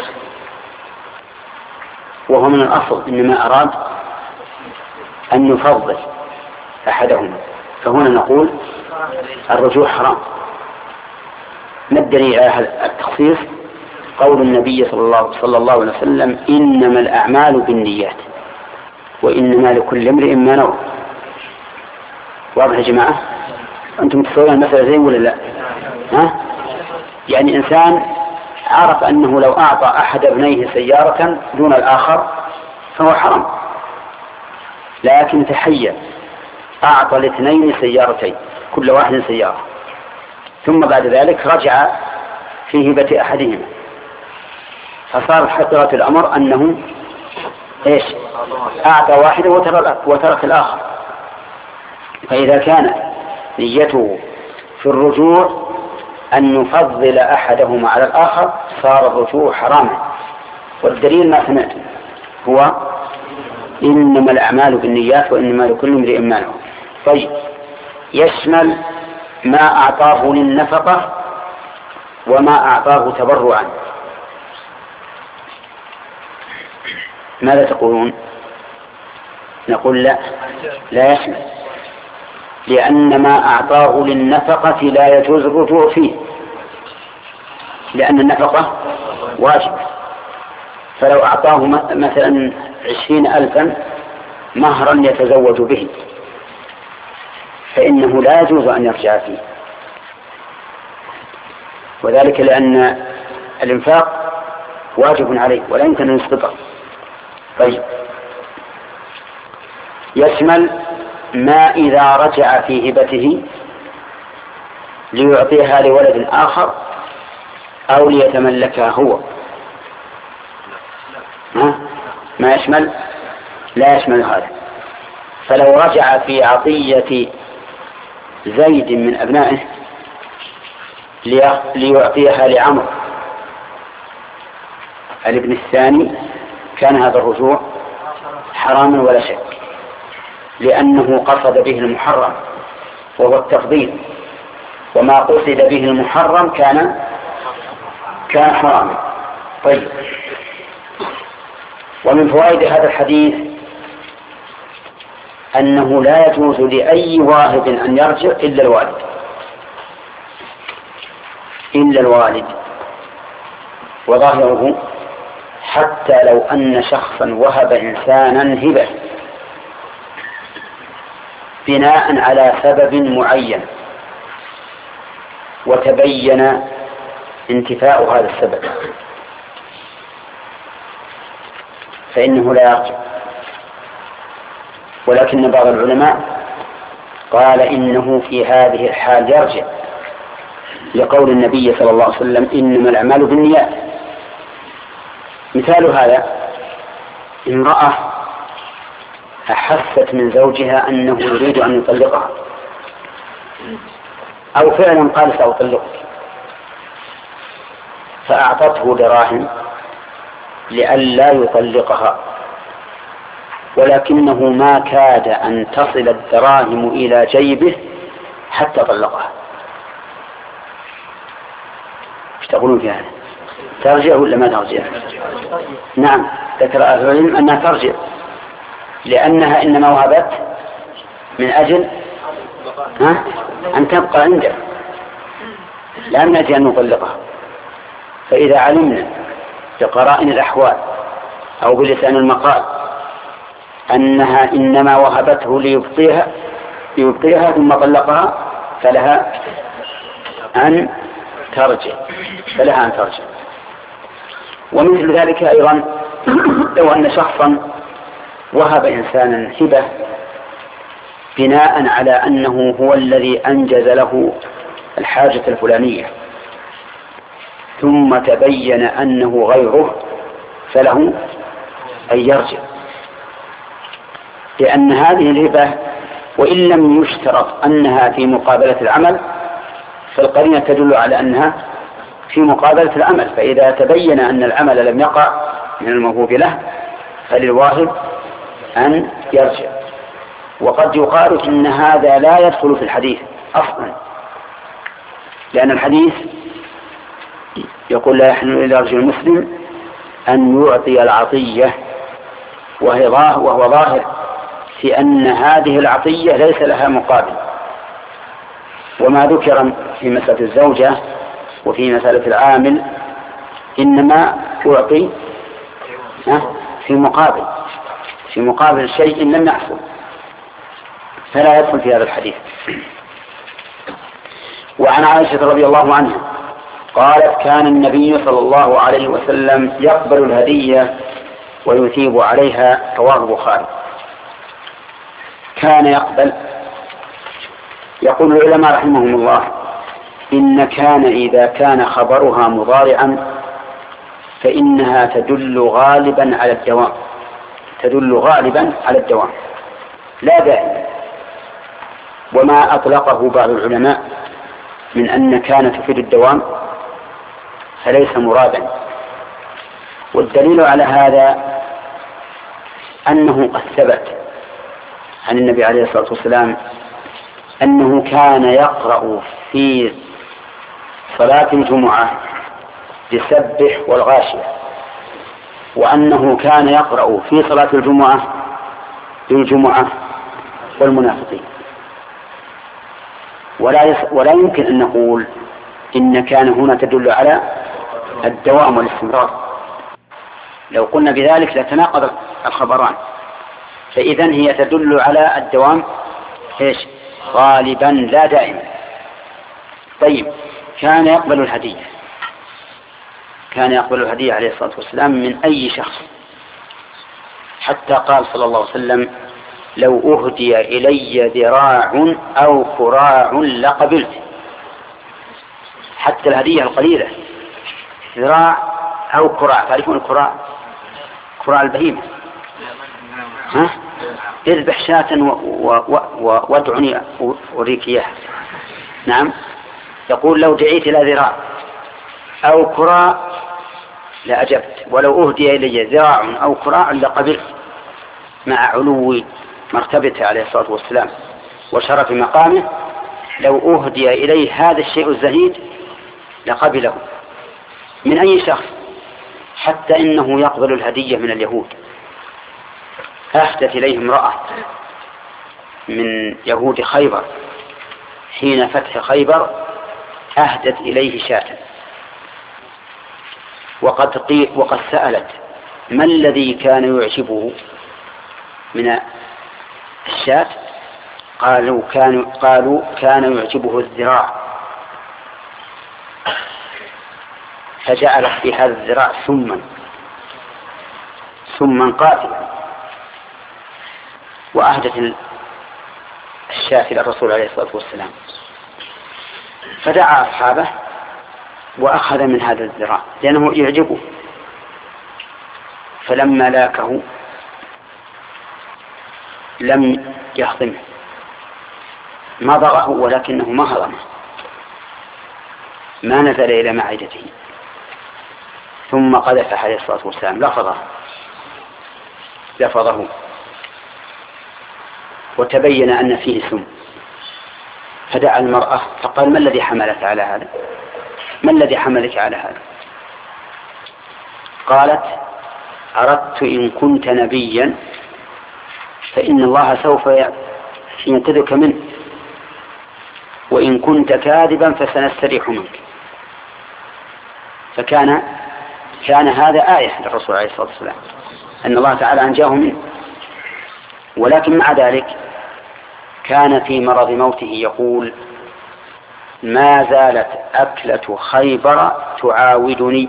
وهو من الأصل إنما أراد أن يفضل أحدهما، فهنا نقول الرجوع حرام. ما الدليل على هذا التخصيص؟ قول النبي صلى الله عليه وسلم: إنما الأعمال بالنيات وإنما لكل امرئ ما نوى. واضح يا جماعة؟ أنتم تتصورون المسألة زي ولا لا؟ ها؟ يعني إنسان عرف أنه لو أعطى أحد ابنيه سيارة دون الآخر فهو حرام، لكن تحيّل أعطى الاثنين سيارتين كل واحد سيارة، ثم بعد ذلك رجع في هبة أحدهما، فصار حقيقة الأمر أنه إيش؟ أعطى واحد وترك الآخر. فإذا كانت نيته في الرجوع أن نفضل أحدهما على الآخر صار الرجوع حراما. والدليل ما سمعت هو إنما الأعمال بالنيات وإنما لكل امرئ ما نوى. طيب، يشمل ما أعطاه للنفقة وما أعطاه تبرعا. ماذا تقولون؟ نقول لا يشمل، لأن ما أعطاه للنفقة لا يجوز الرجوع فيه، لأن النفقة واجب. فلو أعطاه مثلا 20,000 مهرا يتزوج به فإنه لا يجوز أن يرجع فيه، وذلك لأن الإنفاق واجب عليه ولا يمكن أن يسقطه. طيب، يشمل ما إذا رجع في هبته ليعطيها لولد آخر أو ليتملكها هو. ما يشمل؟ لا يشمل هذا. فلو رجع في عطية زيد من أبنائه ليعطيها لعمر الابن الثاني كان هذا الرجوع حراما ولا شك، لأنه قصد به المحرم وهو التفضيل، وما قصد به المحرم كان حراما. طيب، ومن فوائد هذا الحديث أنه لا يجوز لأي واهب أن يرجع إلا الوالد. وظاهره حتى لو أن شخصا وهب إنسانا هبة بناء على سبب معين وتبين انتفاء هذا السبب فإنه لا يرجع. ولكن بعض العلماء قال إنه في هذه الحال يرجع، لقول النبي صلى الله عليه وسلم: إنما الأعمال بالنيات. مثال هذا: امرأة أحست من زوجها أنه يريد أن يطلقها، أو فعلا قال سأطلقك، فأعطته دراهم لئلا يطلقها، ولكنه ما كاد أن تصل الدراهم إلى جيبه حتى طلقها. ايش تقولون في هذا؟ ترجع ولا ما ترجع؟ نعم، ذكر أهل العلم أنها ترجع، لأنها إنما وهبت من أجل أن تبقى عنده، لا من أجل أن نطلقها. فإذا علمنا بقرائن الأحوال أو بلسان المقال أنها إنما وهبته ليبقيها ثم طلقها فلها أن ترجع. ومثل ذلك أيضا لو أن شخصا وهب إنسانا هبة بناء على أنه هو الذي أنجز له الحاجة الفلانية ثم تبين أنه غيره فله أن يرجع، لأن هذه الهبة وإن لم يشترط أنها في مقابلة العمل فالقرينة تدل على أنها في مقابلة العمل، فإذا تبين أن العمل لم يقع من الموهوب له فللواهب أن يرجع. وقد يقال إن هذا لا يدخل في الحديث أصلا، لأن الحديث يقول: لا يحل إلا رجل مسلم أن يعطي العطية، وهو ظاهر في أن هذه العطية ليس لها مقابل، وما ذكر في مسألة الزوجة وفي مسألة العامل إنما أعطي في مقابل شيء لم يحصل، فلا يدخل في هذا الحديث. وعن عائشة رضي الله عنها قالت كان النبي صلى الله عليه وسلم يقبل الهدية ويثيب عليها، رواه البخاري. كان يقبل. يقول العلماء رحمهم الله إن كان إذا كان خبرها مضارعا فإنها تدل غالبا على الدوام لا دائما. وما أطلقه بعض العلماء من أن كان تفيد الدوام فليس مرادا. والدليل على هذا أنه قد ثبت عن النبي عليه الصلاة والسلام أنه كان يقرأ في صلاة الجمعة بسبح والغاشية، وأنه كان يقرأ في صلاة الجمعة بالجمعة والمنافقين. ولا يمكن أن نقول إن كان هنا تدل على الدوام والاستمرار. لو قلنا بذلك لتناقض الخبران. فإذا هي تدل على الدوام غالبا لا دائما. طيب، كان يقبل الهدية عليه الصلاة والسلام من أي شخص، حتى قال صلى الله عليه وسلم لو أهدي إلي ذراع أو كراع لقبلت. حتى الهدية القليلة، ذراع أو كراع. تعرفون الكراع؟ كراع البهيمة. اذبح شاة وادعني أريك إياها. نعم، يقول لو دعيت إلى ذراع أو كراع لأجبت، ولو أهدي إلي ذراع أو كراع لقبلت، مع علو مرتبته عليه الصلاة والسلام وشرف مقامه. لو أهدي إليه هذا الشيء الزهيد لقبله من أي شخص، حتى إنه يقبل الهدية من اليهود. أهدت إليه امرأة من يهود خيبر حين فتح خيبر، أهدت إليه شاة، وقد سألت ما الذي كان يعجبه من الشاة؟ قالوا كان يعجبه الذراع، فجعلت في هذا الذراع سما قاتلا، وأهدت الشاة إلى الرسول عليه الصلاة والسلام. فدعا أصحابه وأخذ من هذا الذراع لأنه يعجبه، فلما لاكه لم يهضمه، مضغه ولكنه ما هضمه، ما نزل إلى معدته، ثم قذف عليه الصلاة والسلام لفظه وتبين أن فيه سم. فدعا المرأة فقال ما الذي حملك على هذا؟ ما الذي حملك على هذا؟ قالت أردت إن كنت نبيا فإن الله سوف ينقذك منه، وإن كنت كاذبا فسنستريح منك. فكان هذا آية للرسول عليه الصلاة والسلام أن الله تعالى أنجاه منه. ولكن مع ذلك كان في مرض موته يقول ما زالت أكلة خيبر تعاودني،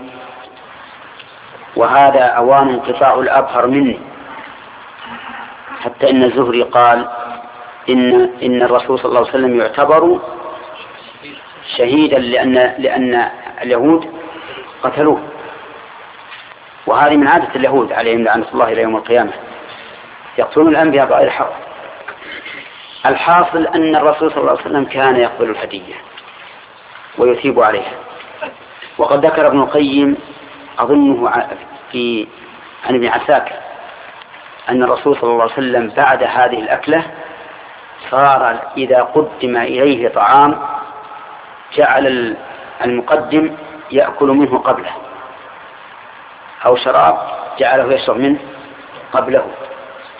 وهذا أوان انقطاع الأبهر مني. حتى إن الزهري قال إن الرسول صلى الله عليه وسلم يعتبر شهيدا لأن اليهود قتلوه، وهذه من عادة اليهود عليهم لعنة الله إلى يوم القيامة، يقتلون الأنبياء بغير حق. الحاصل أن الرسول صلى الله عليه وسلم كان يقبل الهدية ويثيب عليها. وقد ذكر ابن القيم أظنه عن ابن عساكر أن الرسول صلى الله عليه وسلم بعد هذه الأكلة صار إذا قدم إليه طعام جعل المقدم يأكل منه قبله، أو شراب جعله يشرب منه قبله،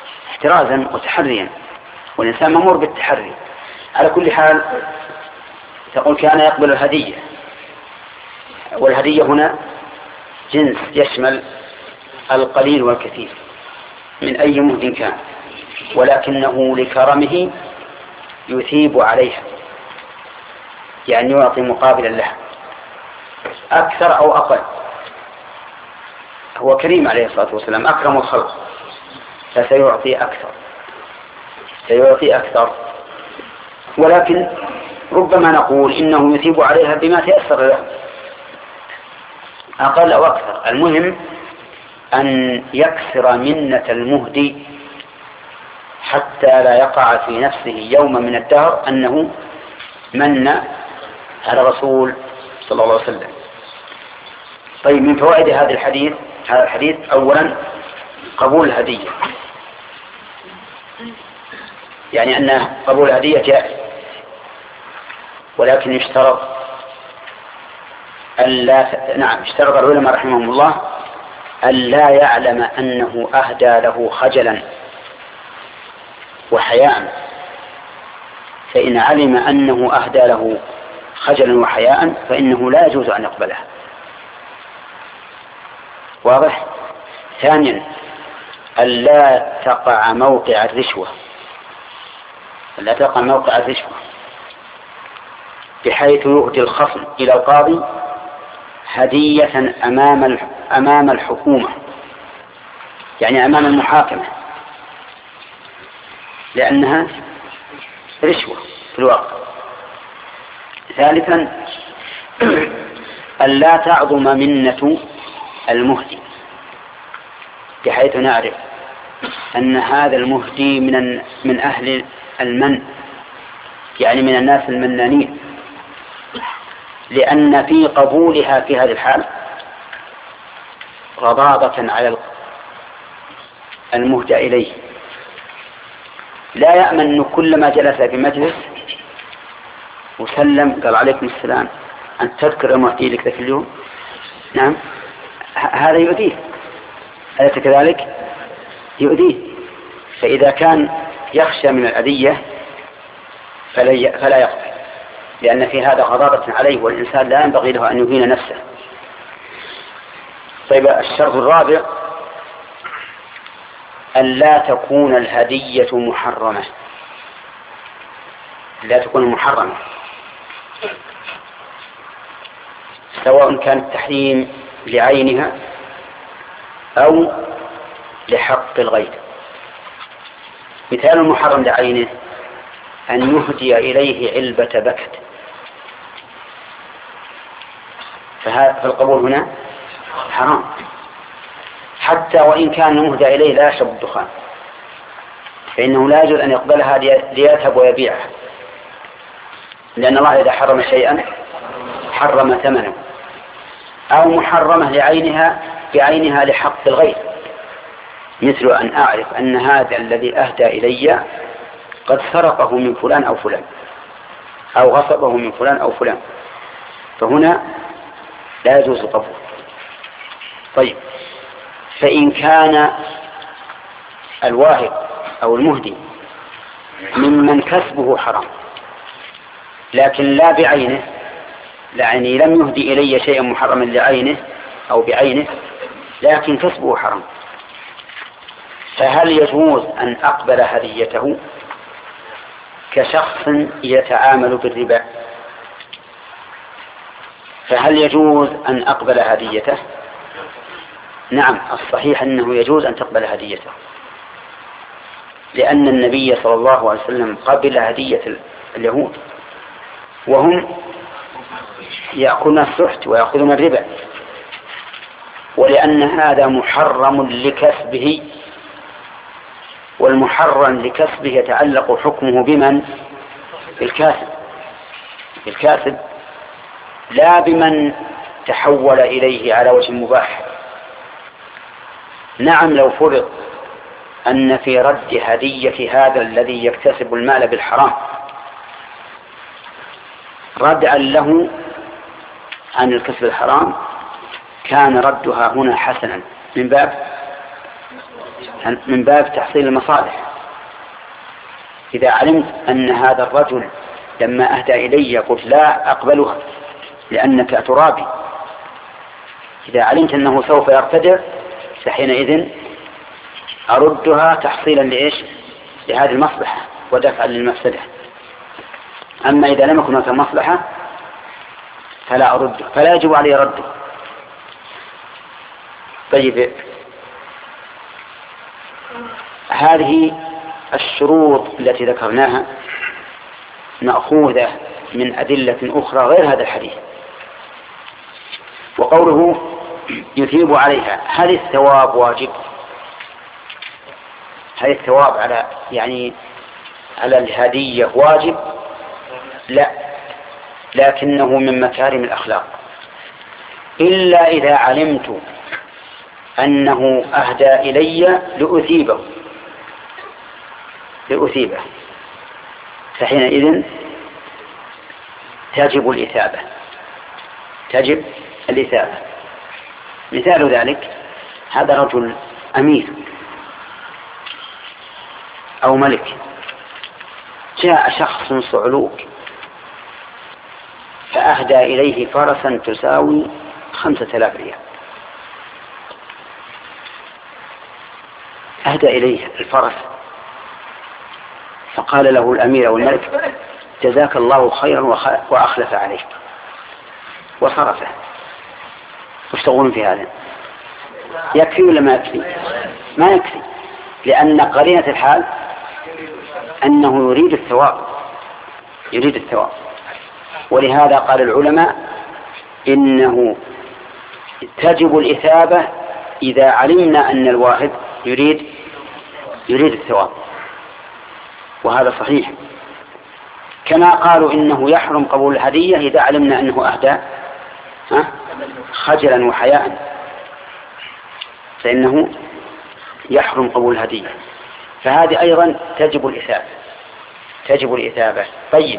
احترازا وتحريا، والإنسان مأمور بالتحري. على كل حال تقول كان يقبل الهدية، والهدية هنا جنس يشمل القليل والكثير من أي مهد كان، ولكنه لكرمه يثيب عليها، يعني يعطي مقابلا لها أكثر أو أقل. هو كريم عليه الصلاة والسلام، أكرم الخلق، فسيعطي أكثر، سيعطي أكثر. ولكن ربما نقول إنه يثيب عليها بما تيسر له، أقل أو أكثر. المهم أن يكسر منة المهدي حتى لا يقع في نفسه يوم من الدهر أنه من على الرسول صلى الله عليه وسلم. طيب، من فوائد هذا الحديث أولا قبول الهدية، يعني أن قبول الهدية جائز، ولكن يشترط اشترط العلماء رحمهم الله ألا يعلم أنه أهدى له خجلا وحياء، فإن علم أنه أهدى له خجلا وحياء فإنه لا يجوز أن يقبلها. واضح؟ ثانيا ألا تقع موقع الرشوة، بحيث يؤتي الخصم إلى القاضي هدية أمام الحكومة، يعني أمام المحاكمة، لأنها رشوة في الواقع. ثالثا ألا تعظم منة المهدي، بحيث نعرف أن هذا المهدي من أهل المن، يعني من الناس المنانين، لأن في قبولها في هذه الحال غضاضة على المهدى إليه. لا يأمن أنه كلما جلس في مجلس وسلم قال عليكم السلام أن تذكر المهدي لك ذاك اليوم. نعم، هذا يؤذيه، أليس كذلك؟ يؤذيه. فإذا كان يخشى من الأذية فلا يقبل، لأن في هذا غضاضة عليه، والإنسان لا ينبغي له أن يهين نفسه. طيب، الشرط الرابع أن لا تكون الهدية محرمة، لا تكون محرمة، سواء كان التحريم لعينها أو لحق الغير. مثال المحرم لعينه أن يهدي إليه علبة بكت، فالقبول هنا حرام، حتى وإن كان المهدى إليه لا يشرب الدخان، فإنه لا يجوز أن يقبلها ليذهب ويبيعها، لأن الله إذا حرم شيئا حرم ثمنه. أو محرمة بعينها لحق الغير، مثل أن أعرف أن هذا الذي أهدى إلي قد سرقه من فلان أو فلان، أو غصبه من فلان أو فلان، فهنا لا يجوز القبول. طيب، فإن كان الواهب أو المهدي ممن كسبه حرام، لكن لا بعينه، يعني لم يهدي إلي شيئا محرما لعينه أو بعينه، لكن كسبه حرام، فهل يجوز أن أقبل هديته كشخص يتعامل بالربا؟ فهل يجوز أن أقبل هديته؟ نعم، الصحيح أنه يجوز أن تقبل هديته، لأن النبي صلى الله عليه وسلم قبل هدية اليهود وهم يأكلون السحت ويأخذون الربا، ولأن هذا محرم لكسبه، والمحرم لكسبه يتعلق حكمه بمن؟ بالكاسب، لا بمن تحول إليه على وجه مباح. نعم، لو فرض أن في رد هدية هذا الذي يكتسب المال بالحرام ردعا له عن الكسب الحرام، كان ردها هنا حسنا من باب تحصيل المصالح. إذا علمت أن هذا الرجل لما أهدى إلي قلت لا أقبلها لأنك ترابي، إذا علمت أنه سوف يرتدع فحينئذ أردها تحصيلا لإيش؟ لهذه المصلحة ودفعا للمفسدة. أما إذا لم يكن هناك مصلحة فلا أرده، فلا يجب علي رده. طيب، هذه الشروط التي ذكرناها مأخوذة من أدلة أخرى غير هذا الحديث. وقوله يثيب عليها، هل الثواب واجب؟ هل الثواب على الهدية واجب؟ لا، لكنه من مكارم الأخلاق، إلا إذا علمت أنه أهدى إلي لأثيبه فحينئذ تجب الإثابة. مثال ذلك هذا رجل أمير أو ملك، جاء شخص صعلوك فأهدى إليه فرسا تساوي 5000 ريال، أهدى إليه الفرس، فقال له الأمير أو الملك جزاك الله خيرا وأخلف عليك وصرفه. وش تقولون في هذا؟ يكفي ولا ما يكفي؟ ما يكفي، لأن قرينة الحال أنه يريد الثواب. ولهذا قال العلماء إنه تجب الإثابة إذا علمنا أن الواحد يريد الثواب، وهذا صحيح. كما قالوا إنه يحرم قبول الهدية إذا علمنا أنه أهدى خجلا وحياء، فإنه يحرم قبول الهدية، فهذه أيضا تجب الإثابة. طيب،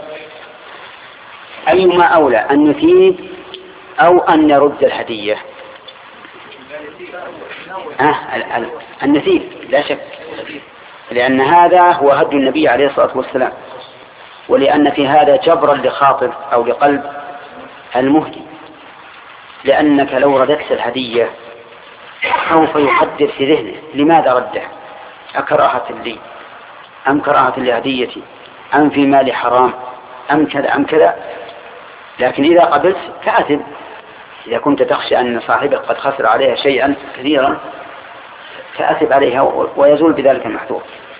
أيما أولى أن نثيب أو أن نرد الهدية؟ النثيب لا شك، لأن هذا هو هدي النبي عليه الصلاة والسلام، ولأن في هذا جبرا لخاطر أو لقلب المهدي، لأنك لو رددت الهدية سوف يقدر في ذهنه لماذا رده، أكراهة لي أم كراهة لهديتي أم في مال حرام أم كذا. لكن إذا قبلت فأثب، إذا كنت تخشى أن صاحبك قد خسر عليها شيئا كثيرا فأثب عليها ويزول بذلك المحذور.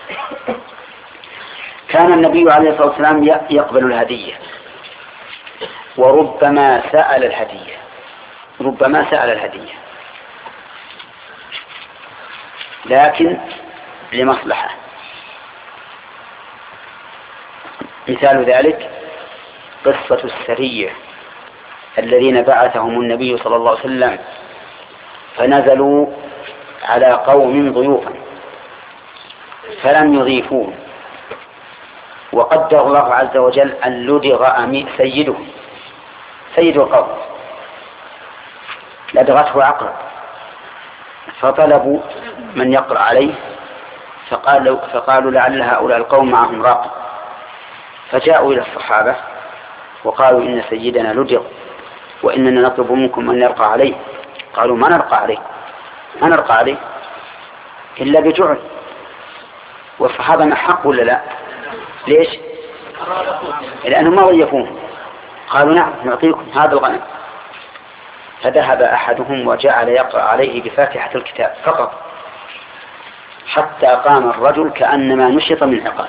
كان النبي عليه الصلاة والسلام يقبل الهدية، وربما سأل الهدية لكن لمصلحة. مثال ذلك قصة السرية الذين بعثهم النبي صلى الله عليه وسلم فنزلوا على قوم ضيوفا فلم يضيفون، وقدر الله عز وجل أن لدغ سيد القوم، لدغته عقرب، فطلبوا من يقرأ عليه، فقالوا لعل هؤلاء القوم معهم راقب، فجاءوا إلى الصحابة وقالوا إن سيدنا لدغ وإننا نطلب منكم أن نرقى عليه. قالوا ما نرقى عليه إلا بجعل. والصحابة من حق ولا لا؟ ليش؟ لأنهم ما ضيفون. قالوا نعم نعطيكم هذا الغنم. فذهب أحدهم وجعل يقرأ عليه بفاتحة الكتاب فقط حتى قام الرجل كأنما نشط من عقال،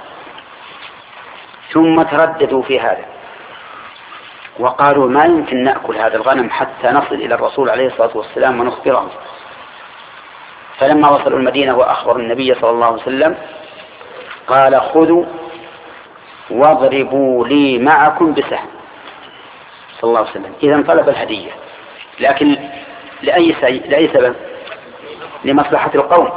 ثم ترددوا في هذا وقالوا ما يمكن نأكل هذا الغنم حتى نصل إلى الرسول عليه الصلاة والسلام ونخبره. فلما وصلوا المدينة وأخبروا النبي صلى الله عليه وسلم قال خذوا واضربوا لي معكم بسهم صلى الله عليه وسلم. إذن طلب الهدية، لكن لأي سبب؟ لمصلحة القوم،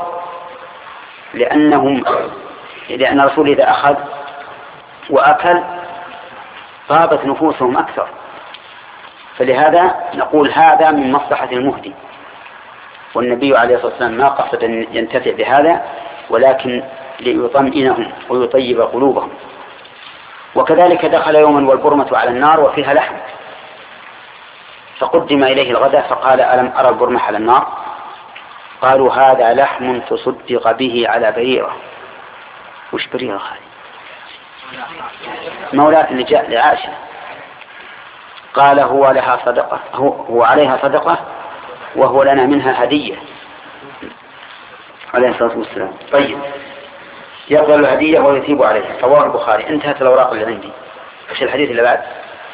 لأن الرسول إذا أخذ وأكل طابت نفوسهم أكثر، فلهذا نقول هذا من مصلحة المهدي، والنبي عليه الصلاة والسلام ما قصد أن ينتفع بهذا ولكن ليطمئنهم ويطيب قلوبهم. وكذلك دخل يوما والبرمة على النار وفيها لحم، فقدم إليه الغداء فقال ألم أرى البرمة على النار؟ قالوا هذا لحم تصدق به على بريرة. وش بريرة هذه؟ مولاة لعائشة. قال هو لها صدقة، هو عليها صدقة وهو لنا منها هدية عليه الصلاة والسلام. طيب، يقبل الهدية ويثيب عليها. رواه البخاري. انتهت الأوراق اللي عندي. ايش الحديث اللي بعد؟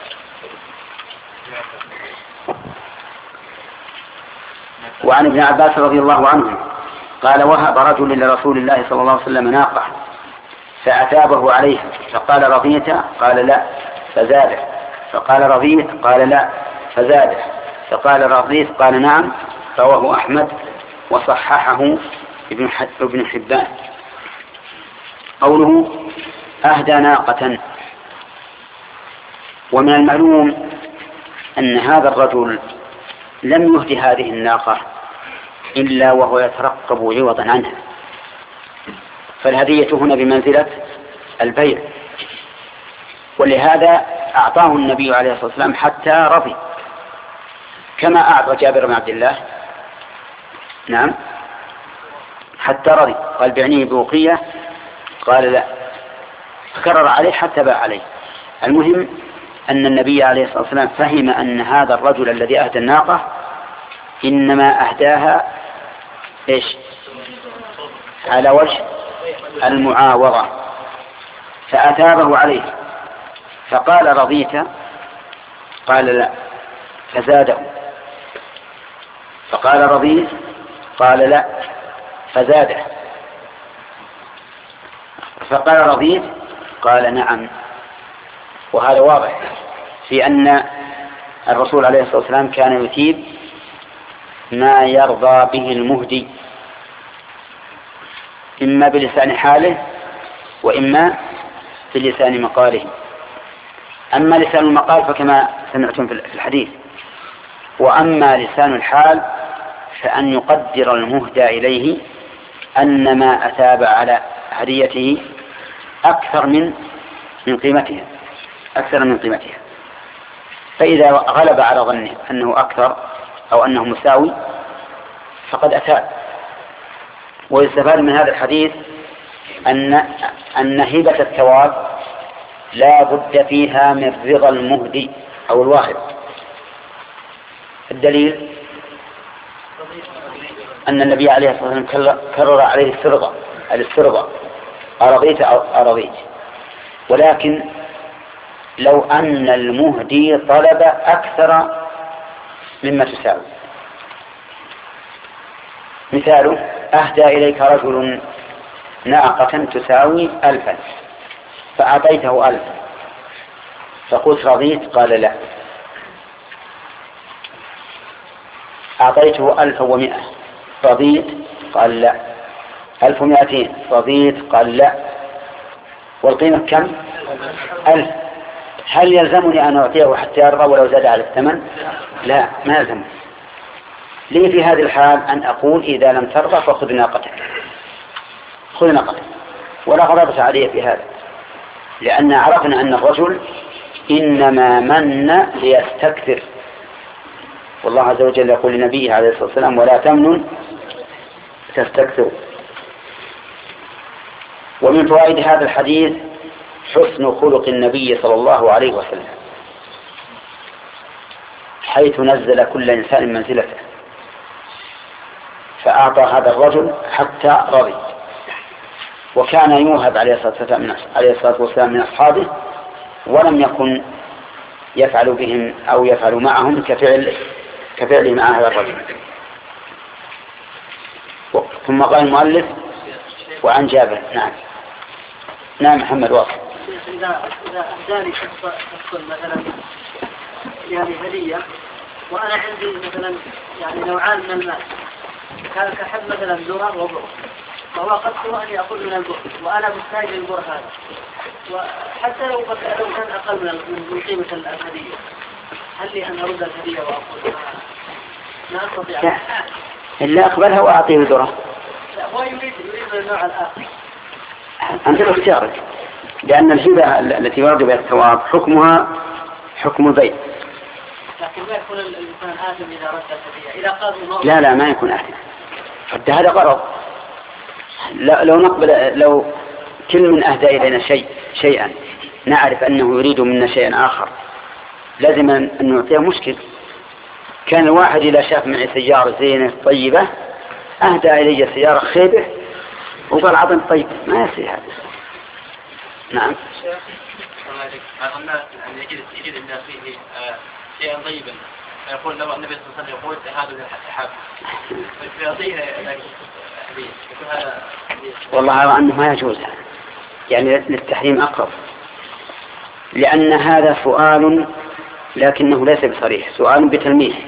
وعن ابن عباس رضي الله عنه قال وهب رجل لرسول الله صلى الله عليه وسلم ناقة فأتابه عليها فقال رضيت؟ قال لا فزاده. فقال رضيت؟ قال لا فزاده. فقال رضيت؟ قال نعم. رواه أحمد وصححه ابن حبان. قوله أهدى ناقة. ومن المعلوم أن هذا الرجل لم يهدي هذه الناقة إلا وهو يترقب عوضا عنها، فالهدية هنا بمنزلة البيع، ولهذا أعطاه النبي عليه الصلاة والسلام حتى رضي، كما أعطى جابر بن عبد الله نعم حتى رضي. قال بعني بوقية، قال لا، فكرر عليه حتى باع عليه. المهم أن النبي عليه الصلاة والسلام فهم أن هذا الرجل الذي أهدى الناقة إنما أهداها إيش؟ على وجه المعاوضة، فأثابه عليه فقال رضيت؟ قال لا فزاده. فقال رضيت؟ قال لا فزاده. فقال رضيت؟ قال نعم. وهذا واضح في أن الرسول عليه الصلاة والسلام كان يثيب ما يرضى به المهدي، إما بلسان حاله وإما بلسان مقاله. أما لسان المقال فكما سمعتم في الحديث، وأما لسان الحال فأن يقدر المهدى إليه أن ما أثاب على هديته أكثر من قيمتها، فإذا غلب على ظنه أنه أكثر أو أنه مساوي فقد أثاب. ويستفاد من هذا الحديث أن هبة الثواب لا بد فيها من رضا المهدي أو الواهب. الدليل أن النبي عليه الصلاة والسلام كرر عليه الاسترضاء أرضيت أو أرضيت. ولكن لو أن المهدي طلب أكثر مما تساوي، مثاله أهدى إليك رجل ناقة تساوي 1000 فأعطيته 1000 فقلت رضيت؟ قال لا. أعطيته 1100 رضيت؟ قال لا. 1200 رضيت؟ قال لا. والقيمة كم؟ 1000. هل يلزمني أن أعطيه حتى يرضى ولو زاد على الثمن؟ لا، ما يلزم. لي في هذه الحال أن أقول إذا لم ترضى فخذ ناقتك، ولا غضبت عليه في هذا، لأن عرفنا أن الرجل إنما من ليستكثر، والله عز وجل يقول لنبيه عليه الصلاة والسلام ولا تمنن تستكثر. ومن فوائد هذا الحديث حسن خلق النبي صلى الله عليه وسلم، حيث نزل كل إنسان منزلته، فأعطى هذا الرجل حتى رضي. وكان يوهب عليه الصلاة والسلام من أصحابه ولم يكن يفعل بهم أو يفعل معهم كفعله مع هذا الرجل. ثم قال المؤلف وعن جابر. نعم محمد واصل. إذا أهداني شخص مثلا يعني هدية وأنا عندي مثلا يعني نوعان من المال، كان كحب مثلا ذرة وبر، فهو قصده أن يأخذ من البر وأنا محتاج للبر هذا، وحتى لو كان أقل من قيمة الهدية، هل لي أن أرد الهدية وأخذها؟ ما أستطيع. إلا أقبلها وأعطيه ذرة. لا، هو يريد النوع الآخر. أنت باختيارك، لأن الهبة التي ورد بها الثواب حكمها حكم البيع. لكن ما يكون الإنسان آثم إذا رد الهدية إذا قال لا ما يكون آثم. هذا غرض. لو كل من أهدى إلينا شيئا نعرف أنه يريد منا شيئا آخر لازم أن نعطيه مشكل. كان الواحد إذا شاف معي سيارة زينة طيبة أهدى إلي سيارة خيبة وقال عطني طيب، ما يصير هذا. نعم. بعض الناس يجد الناس فيه شيئا طيبا يقول لو النبي صلى الله عليه وسلم يقول هذا من الحب فيعطيه هدية. والله أرى أنه ما يجوز، يعني للتحريم أقرب، لأن هذا سؤال لكنه ليس بصريح، سؤال بتلميح،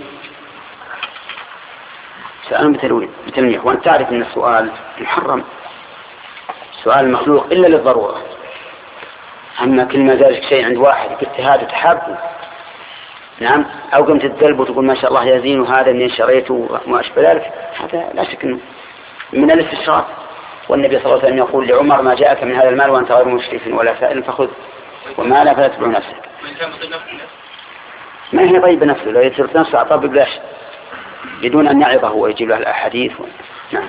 وأنت تعرف أن السؤال محرم، سؤال المخلوق إلا للضرورة. أما كل ما ذلك شيء عند واحد باجتهاد وتحابه، نعم، أو قمت تدلب وتقول ما شاء الله يزين هذا إني شريته وما أشبه ذلك، هذا لا شك إنه من الاستشراف. والنبي صلى الله عليه وسلم يقول لعمر ما جاءك من هذا المال وأنت غير مشرف ولا سائل فخذ وما لا فلا تبع نفسك. ما هي طيب نفسه، لو يترك نفسه أعطاه ببلاش بدون أن يعظه ويجيب له الأحاديث نعم.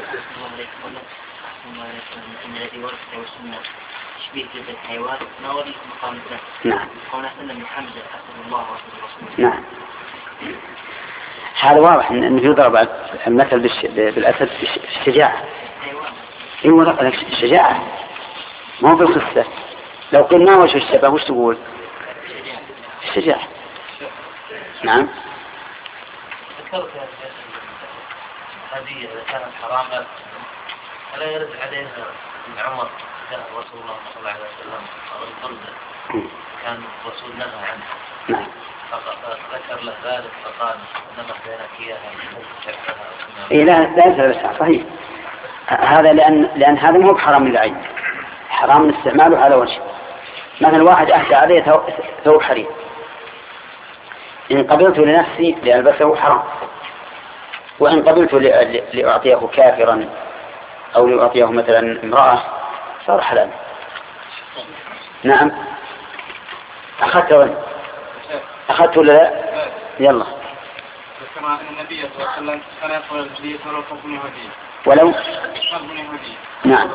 تشبيه جلد الحيوان ما ولي مقام النفس. نعم. قولنا سلم محمد أسد الله ورسوله. نعم. هذا واضح أنه يضرب المثل بالأسد بالشجاعة. أيوة الشجاعة ما هو بالخسة. لو قلنا وش الشبه وش تقول؟ الشجاعة. نعم. ذكرت هذه إذا كانت حراما ألا يرد عليها من عمر كان رسول الله صلى الله عليه وسلم الضرب كان الرسول نهى عنه. نعم. فذكر له ذلك فقال إنما بينك لا إياها. بس صحيح. هذا لأن هذا مو بحرام للعين، حرام استعماله على وجه. مثلا واحد أهدى عليه ثوب حرير، إن قبلته لنفسي لألبسه حرام، وإن قبلته لأعطيه كافرا أو لأعطيه مثلا امرأة صار حلال. نعم. أخذت ولا لا؟ يلا. كما أن النبي صلى الله عليه وسلم كان يقول الهدية ولو كانت من يهودية. ولو؟ نعم.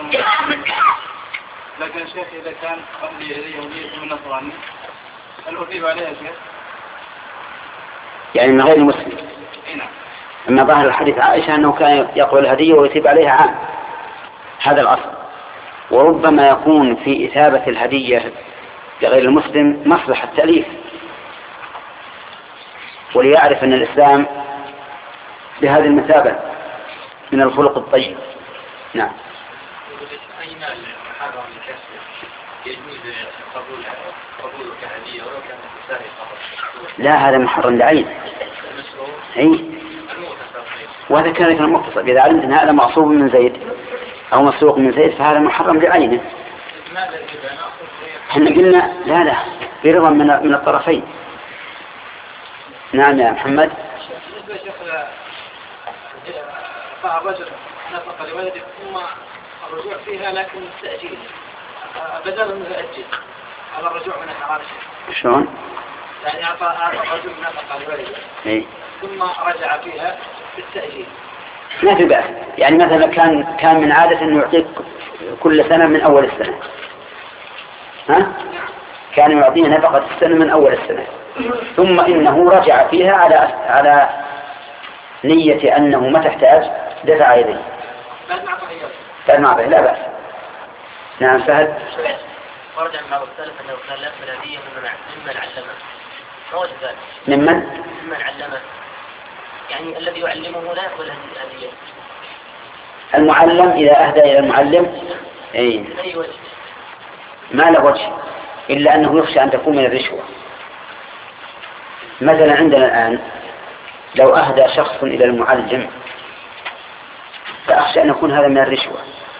لكن الشيخ إذا كان أهدي إليه يهودية من نصراني هل أثيب عليها شيء؟ يعني من غير مسلم. نعم. أما ظاهر الحديث عائشة أنه كان يقول الهدية ويثيب عليها عام، هذا الأصل. وربما يكون في إثابة الهدية لغير المسلم مصلحة تأليف، وليعرف أن الإسلام بهذه المثابة من الخلق الطيب. نعم. لا هذا محرم لعين. أي. وهذا كان المقتصد، إذا علمت أن هذا معصوب من زيد أو مسروق من زيد فهذا محرم لعينه. احنا قلنا لا برضا من الطرفين. نعم يا محمد. بالنسبة يا شيخ الرجل نفقة لولده ثم الرجوع فيها لكن التأجيل بدل من يؤجل على الرجوع من الحرام. شلون؟ يعني أعطى الرجل نفقة لولده ثم رجع فيها بالتأجيل. ما في بأس، يعني مثلا كان من عادة أنه يعطيك كل سنة من أول السنة، ها؟ كان يعطيه نفقة السنة من أول السنة، ثم إنه رجع فيها على نية أنه ما تحتاج دفع يديه. بعد ما أعطيه لا بأس. نعم سهل. ورد عن بعض السلف أنه كان لا بلدية ممن علمه. ما وجه ذلك؟ ممن علمه، يعني الذي يعلمه لا يقبل هذه. المعلم إذا أهدى إلى المعلم أي وجه؟ ما له وجه إلا أنه يخشى أن تكون من الرشوة. مثلا عندنا الآن لو أهدى شخص إلى المعلم فأخشى أن يكون هذا من الرشوة،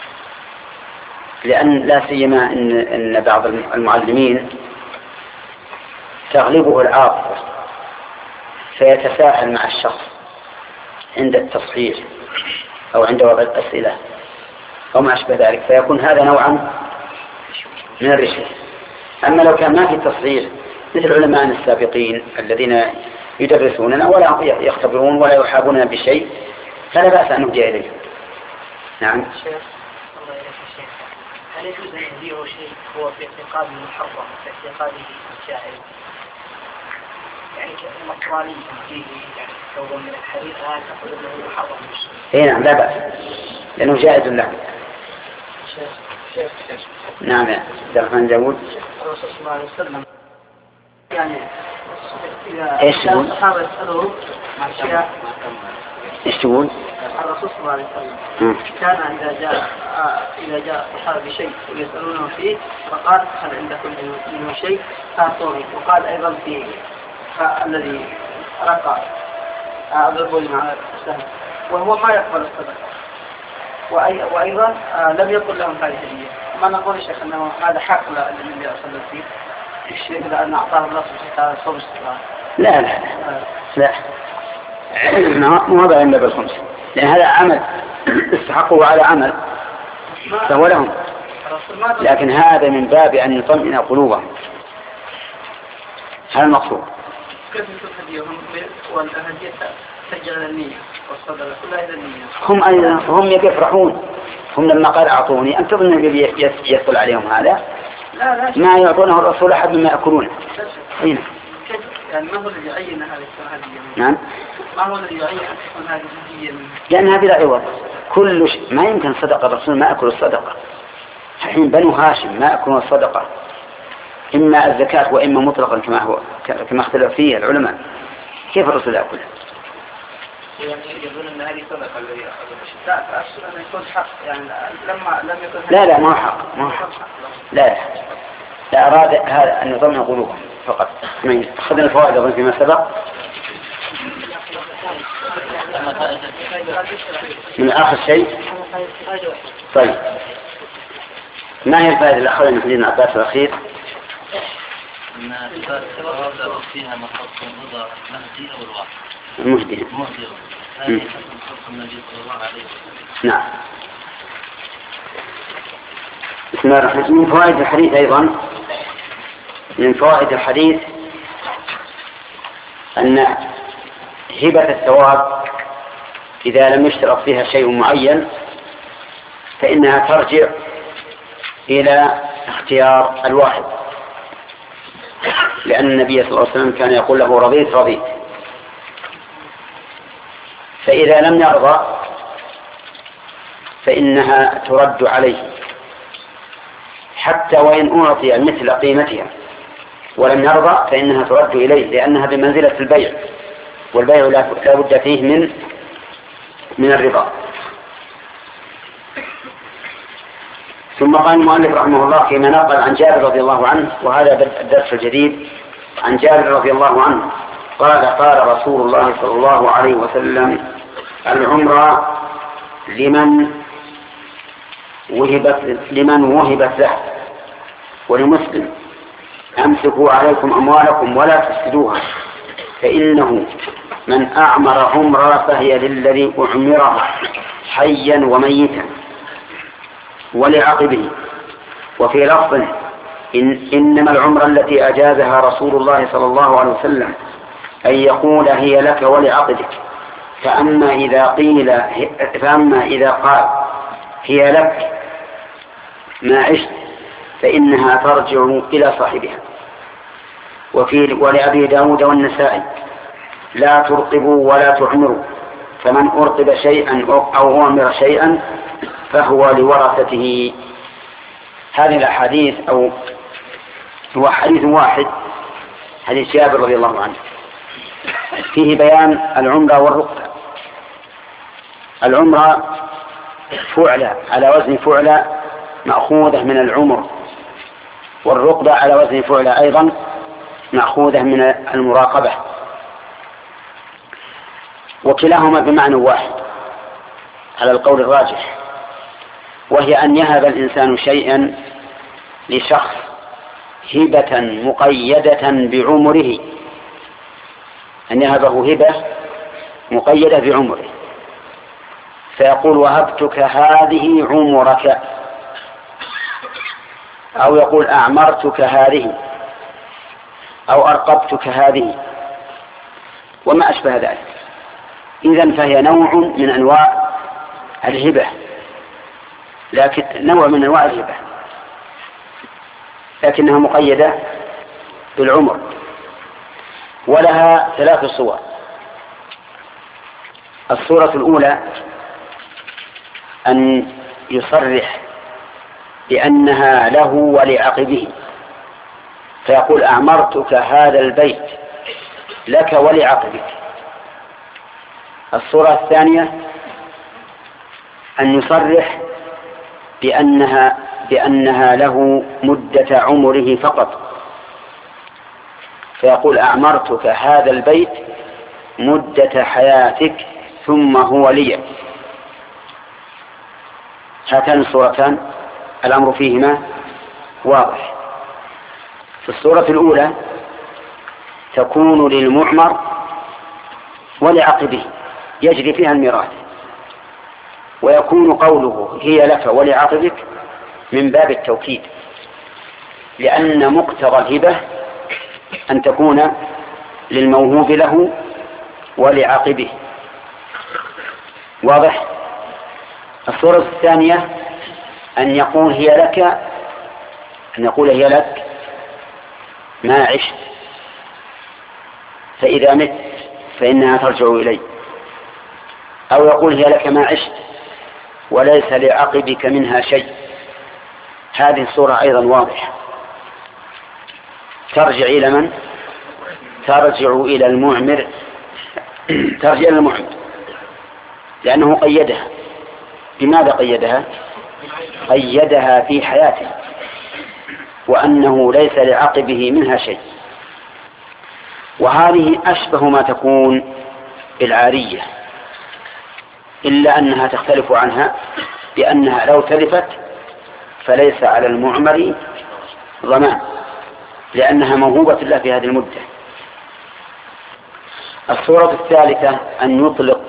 لأن لا سيما إن بعض المعلمين تغلبه العاطفة فيتساهل مع الشخص عند التصحيح أو عند وضع الأسئلة أو ما أشبه ذلك، فيكون هذا نوعا من الرشوة. أما لو كان ما في تصحيح مثل علماء السابقين الذين يدرسوننا ولا يختبرون ولا يحابون بشيء فلا بأس أن نهدي إليهم. نعم. الله إليك الشيخ، هل يجوز أن يبيعوا شيء هو في اعتقاده محرم في اعتقاده الجاهل؟ يعني كالنصراني فيه يعني ثوبا من الحرير هذا تقول أنه محرم بالشيء. إيه نعم لا بأس لأنه جائز له. نعم يا عبد الرحمن داود. الرسول صلى الله عليه وسلم يعني إيش تقول؟ الصحابة يسألوه أشياء. إيش تقول؟ الرسول صلى الله عليه وسلم كان إذا جاء الصحابة بشيء ويسألونه فيه فقال هل عندكم منه شيء فأعطوني. وقال أيضا في الذي رقى أضربوني مع السهم وهو ما يقبل الصدقة. وأيضا لم يقل لهم هذه الهدية. ما نقول يا شيخ أنه هذا حق للنبي صلى الله عليه وسلم الشيء لأن أعطاه الله سبحانه خمس. لا لا لا ما هذا إلا بالخمس لأن هذا عمل استحقوا على عمل فهو لهم، لكن هذا من باب أن يطمئن قلوبهم. هذا المقصود. كيف تهديهم والهدية تسجل النية والصدقة كلها إلى النية. هم يفرحون. هم لما قال أعطوني أن تظن يدخل عليهم هذا لا ما يعطونه الرسول أحد مما يأكلونه. كيف يعني ما هو الذي يعين هذه الهدية؟ نعم. ما هو الذي يعين أن تكون هذه الهدية؟ لأنها بلا عوض. كل شيء ما يمكن صدقة الرسول ما أكل الصدقة. الحين بنو هاشم ما أكلون الصدقة إما الزكاة وإما مطلقا كما اختلف فيه العلماء. كيف الرسول يأكل؟ يعني يظن أن هذه صدقة الذي أخذ. لا أقصد أن يكون حق يعني لما لم يكن. لا ما هو حق. لا أراد هذا أن يطمئن قلوبهم فقط. أخذنا الفوائد أظن فيما سبق من آخر شيء. طيب ما هي الفائدة اللي أخذنا من حديث عباس الأخير؟ أن الفائدة فيها مخصوص الرضا المهدي أو الواحد المهدي. هذه خصوص النبي صلى الله عليه وسلم. نعم. بسم الله الرحمن الرحيم. من فوائد الحديث أيضا من فوائد الحديث أن هبة الثواب إذا لم يشترط فيها شيء معين فإنها ترجع إلى اختيار الواحد، لأن النبي صلى الله عليه وسلم كان يقول له رضيت. فإذا لم يرضى فإنها ترد عليه حتى وإن أعطي مثل قيمتها ولم يرضى فإنها ترد إليه لأنها بمنزلة البيع، والبيع لا بد فيه من الرضا. ثم قال المؤلف رحمه الله فيما نقل عن جابر رضي الله عنه، وهذا الدرس الجديد عن جابر رضي الله عنه قال رسول الله صلى الله عليه وسلم العمرة لمن وهبت له. ولمسلم أمسكوا عليكم أموالكم ولا تفسدوها فإنه من أعمر عمرة فهي للذي أعمرها حيا وميتا ولعقبه. وفي لفظ إنما العمرة التي أجازها رسول الله صلى الله عليه وسلم أن يقول هي لك ولعقبك. فأما إذا قال هي لك ما عشت فإنها ترجع إلى صاحبها. ولأبي داود والنسائي لا ترقبوا ولا تعمروا، فمن أرقب شيئا أو أعمر شيئا فهو لورثته. هذه الأحاديث هو حديث واحد، حديث جابر رضي الله عنه، فيه بيان العمرة والرقبة. العمرة فعلة على وزن فعلة مأخوذة من العمر، والرقبة على وزن فعلة أيضا مأخوذة من المراقبة، وكلاهما بمعنى واحد على القول الراجح، وهي أن يهب الإنسان شيئا لشخص هبة مقيدة بعمره، أن يهبه هبة مقيدة بعمره، فيقول وهبتك هذه عمرك، أو يقول أعمرتك هذه أو أرقبتك هذه وما أشبه ذلك. إذن فهي نوع من أنواع الهبة، لكن نوع من أنواع الهبة لكنها مقيدة بالعمر. ولها 3 صور. الصورة الأولى أن يصرح بأنها له ولعقبه، فيقول أعمرتك هذا البيت لك ولعقبك. الصورة الثانية أن يصرح بأنها له مدة عمره فقط، فيقول أعمرتك هذا البيت مدة حياتك ثم هو لي. هاتان الصورتان الأمر فيهما واضح. في الصورة الأولى تكون للمعمر ولعقبه يجري فيها الميراث، ويكون قوله هي لك ولعقبك من باب التوكيد، لأن مقتضى الهبة أن تكون للموهوب له ولعقبه. واضح؟ الصورة الثانية أن يقول هي لك ما عشت، فإذا مت فإنها ترجع إلي. أو يقول هي لك ما عشت وليس لعقبك منها شيء. هذه الصورة أيضا واضحة. ترجع إلى من؟ ترجع إلى المعمر. ترجع إلى المعمر لأنه قيدها. بماذا قيدها؟ قيدها في حياته، وأنه ليس لعقبه منها شيء. وهذه أشبه ما تكون بالعارية، إلا أنها تختلف عنها بأنها لو تلفت فليس على المعمر ضمان، لأنها موهوبة له في هذه المدة. الصورة الثالثة أن يطلق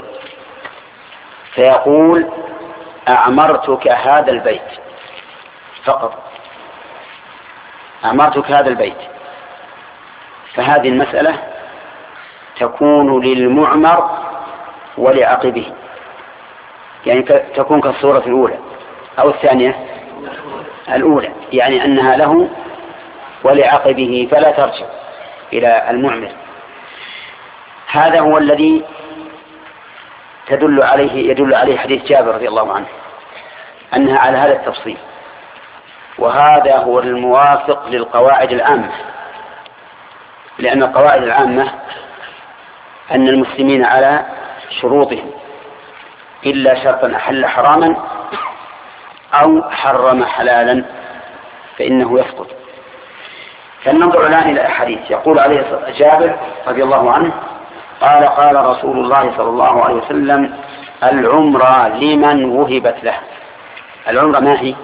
فيقول أعمرتك هذا البيت فقط، أعمرتك هذا البيت. فهذه المسألة تكون للمعمر ولعقبه، يعني تكون كالصورة الأولى أو الثانية الأولى، يعني أنها له ولعقبه فلا ترجع إلى المعمر. هذا هو الذي يدل عليه حديث جابر رضي الله عنه أنها على هذا التفصيل. وهذا هو الموافق للقواعد العامة، لأن القواعد العامة أن المسلمين على شروطهم إلا شرطا أحل حراما أو حرم حلالا فإنه يسقط. فلننظر الآن إلى الحديث. يقول عليه جابر رضي الله عنه قال قال رسول الله صلى الله عليه وسلم العمرة لمن وهبت له. العمرة ما هي؟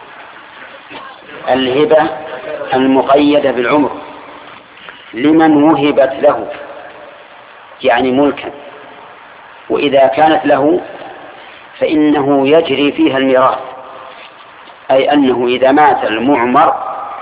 الهبة المقيدة بالعمر لمن وهبت له، يعني ملكا، وإذا كانت له فإنه يجري فيها الميراث، أي أنه إذا مات المعمر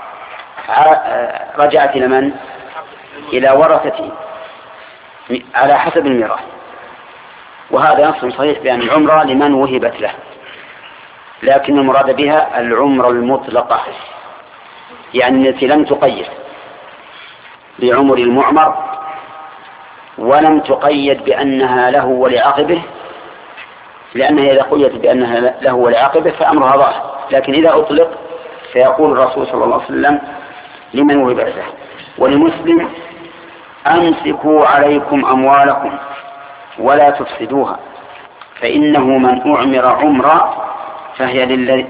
رجعت إلى من؟ إلى ورثته على حسب الميراث. وهذا نص صحيح بأن العمرة لمن وهبت له، لكن المراد بها العمرة المطلقة، يعني التي لم تقيد بعمر المعمر ولم تقيد بأنها له ولعقبه، لأنها إذا قيدت بأنها له ولعقبه فأمرها ظاهر، لكن إذا أطلق فيقول الرسول صلى الله عليه وسلم لمن وهبت له. ولمسلم أمسكوا عليكم أموالكم ولا تفسدوها فإنه من أعمر عمرا فهي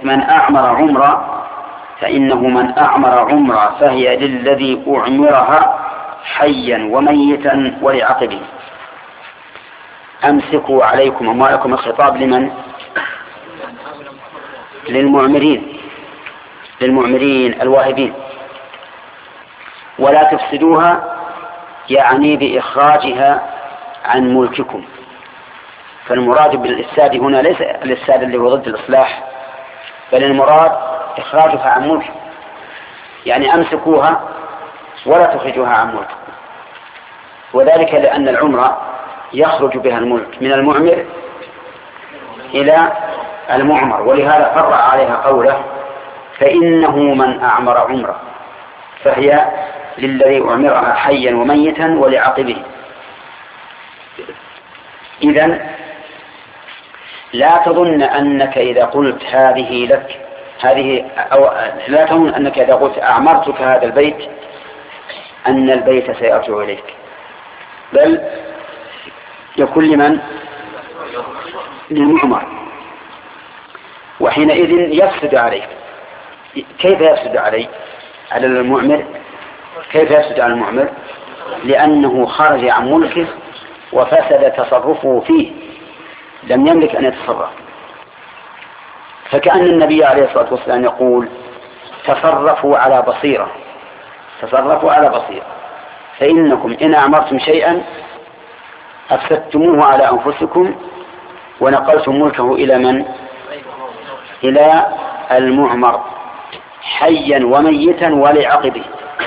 فهي للذي أعمرها حيا وميتا ولعقبه. أمسكوا عليكم أموالكم الخطاب لمن؟ للمعمرين الواهبين. ولا تفسدوها يعني بإخراجها عن ملككم. فالمراد بالإفساد هنا ليس الإفساد اللي هو ضد الإصلاح، بل المراد إخراجها عن ملك، يعني أمسكوها ولا تخرجوها عن ملك. وذلك لأن العمرة يخرج بها الملك من المعمر إلى المعمر، ولهذا فرع عليها قوله فإنه من أعمر عمره فهي للذي أعمرها حيا وميتا ولعقبه. إذن لا تظن أنك إذا قلت هذه لك أو لا تظن أنك إذا قلت أعمرتك هذا البيت أن البيت سيرجع إليك، بل يكون لمن؟ للمعمر، وحينئذ يفسد عليك. كيف يفسد عليه؟ على المعمر. كيف يفسد على المعمر؟ لأنه خرج عن ملكه وفسد تصرفه فيه، لم يملك أن يتصرف. فكأن النبي عليه الصلاة والسلام يقول تصرفوا على بصيرة، تصرفوا على بصيرة، فإنكم إن أعمرتم شيئا أفسدتموه على أنفسكم ونقلتم ملكه إلى من؟ إلى المعمر حيا وميتا ولعقبه.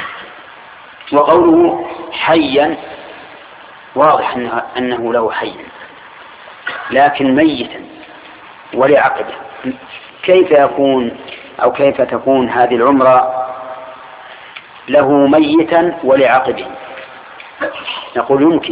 وقوله حيا واضح أنه له حي، لكن ميتا ولعقبه كيف يكون أو كيف تكون هذه العمرة له ميتا ولعقبه؟ نقول يمكن،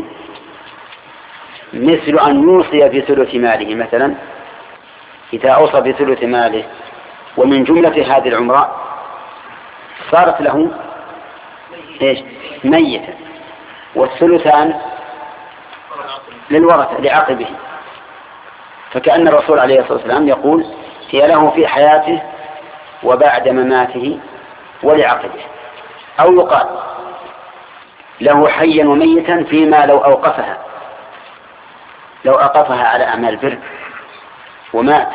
مثل أن يوصي بثلث ماله مثلا، إذا أوصى بثلث ماله ومن جملة هذه العمرة صارت له إيش؟ ميتا، والثلثان للورثة لعقبه. فكأن الرسول عليه الصلاة والسلام يقول هي له في حياته وبعد مماته ولعقبه، أو يقال له حيا وميتا فيما لو أوقفها، لو أوقفها على أعمال البر ومات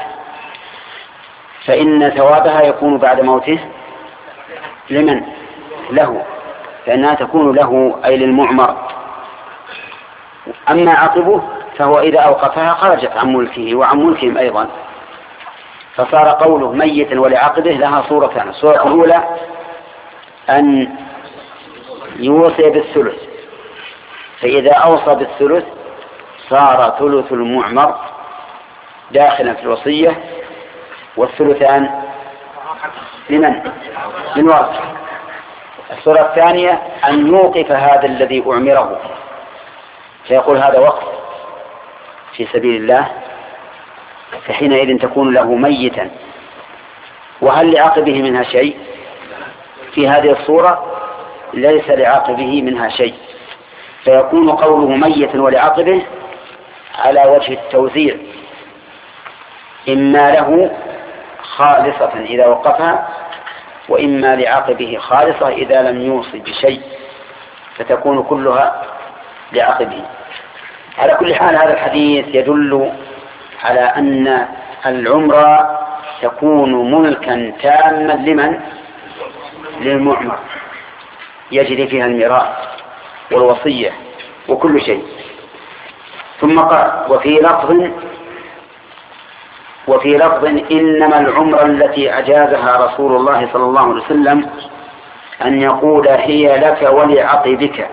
فإن ثوابها يكون بعد موته لمن؟ له، فإنها تكون له أي للمعمر. أما عقبه فهو إذا أوقفها خرجت عن ملكه وعن ملكهم أيضا. فصار قوله ميتا ولعقبه لها صورتان: الصورة الأولى أن يوصي بالثلث، فإذا أوصى بالثلث صار ثلث المعمر داخلا في الوصية، والثلثان لمن؟ للورثة. الصورة الثانية أن يوقف هذا الذي أعمره، فيقول هذا وقف في سبيل الله، فحينئذ تكون له ميتا. وهل لعقبه منها شيء؟ في هذه الصورة ليس لعقبه منها شيء، فيكون قوله ميتا ولعقبه على وجه التوزيع، إما له خالصة إذا وقفها، وإما لعقبه خالصة إذا لم يوصي بشيء، فتكون كلها لعقبه. على كل حال هذا الحديث يدل على أن العمرة تكون ملكا تاما لمن؟ للمعمر، يجري فيها الميراث والوصية وكل شيء. ثم قال وفي لفظ إنما العمرة التي أجازها رسول الله صلى الله عليه وسلم أن يقول هي لك ولعقبك،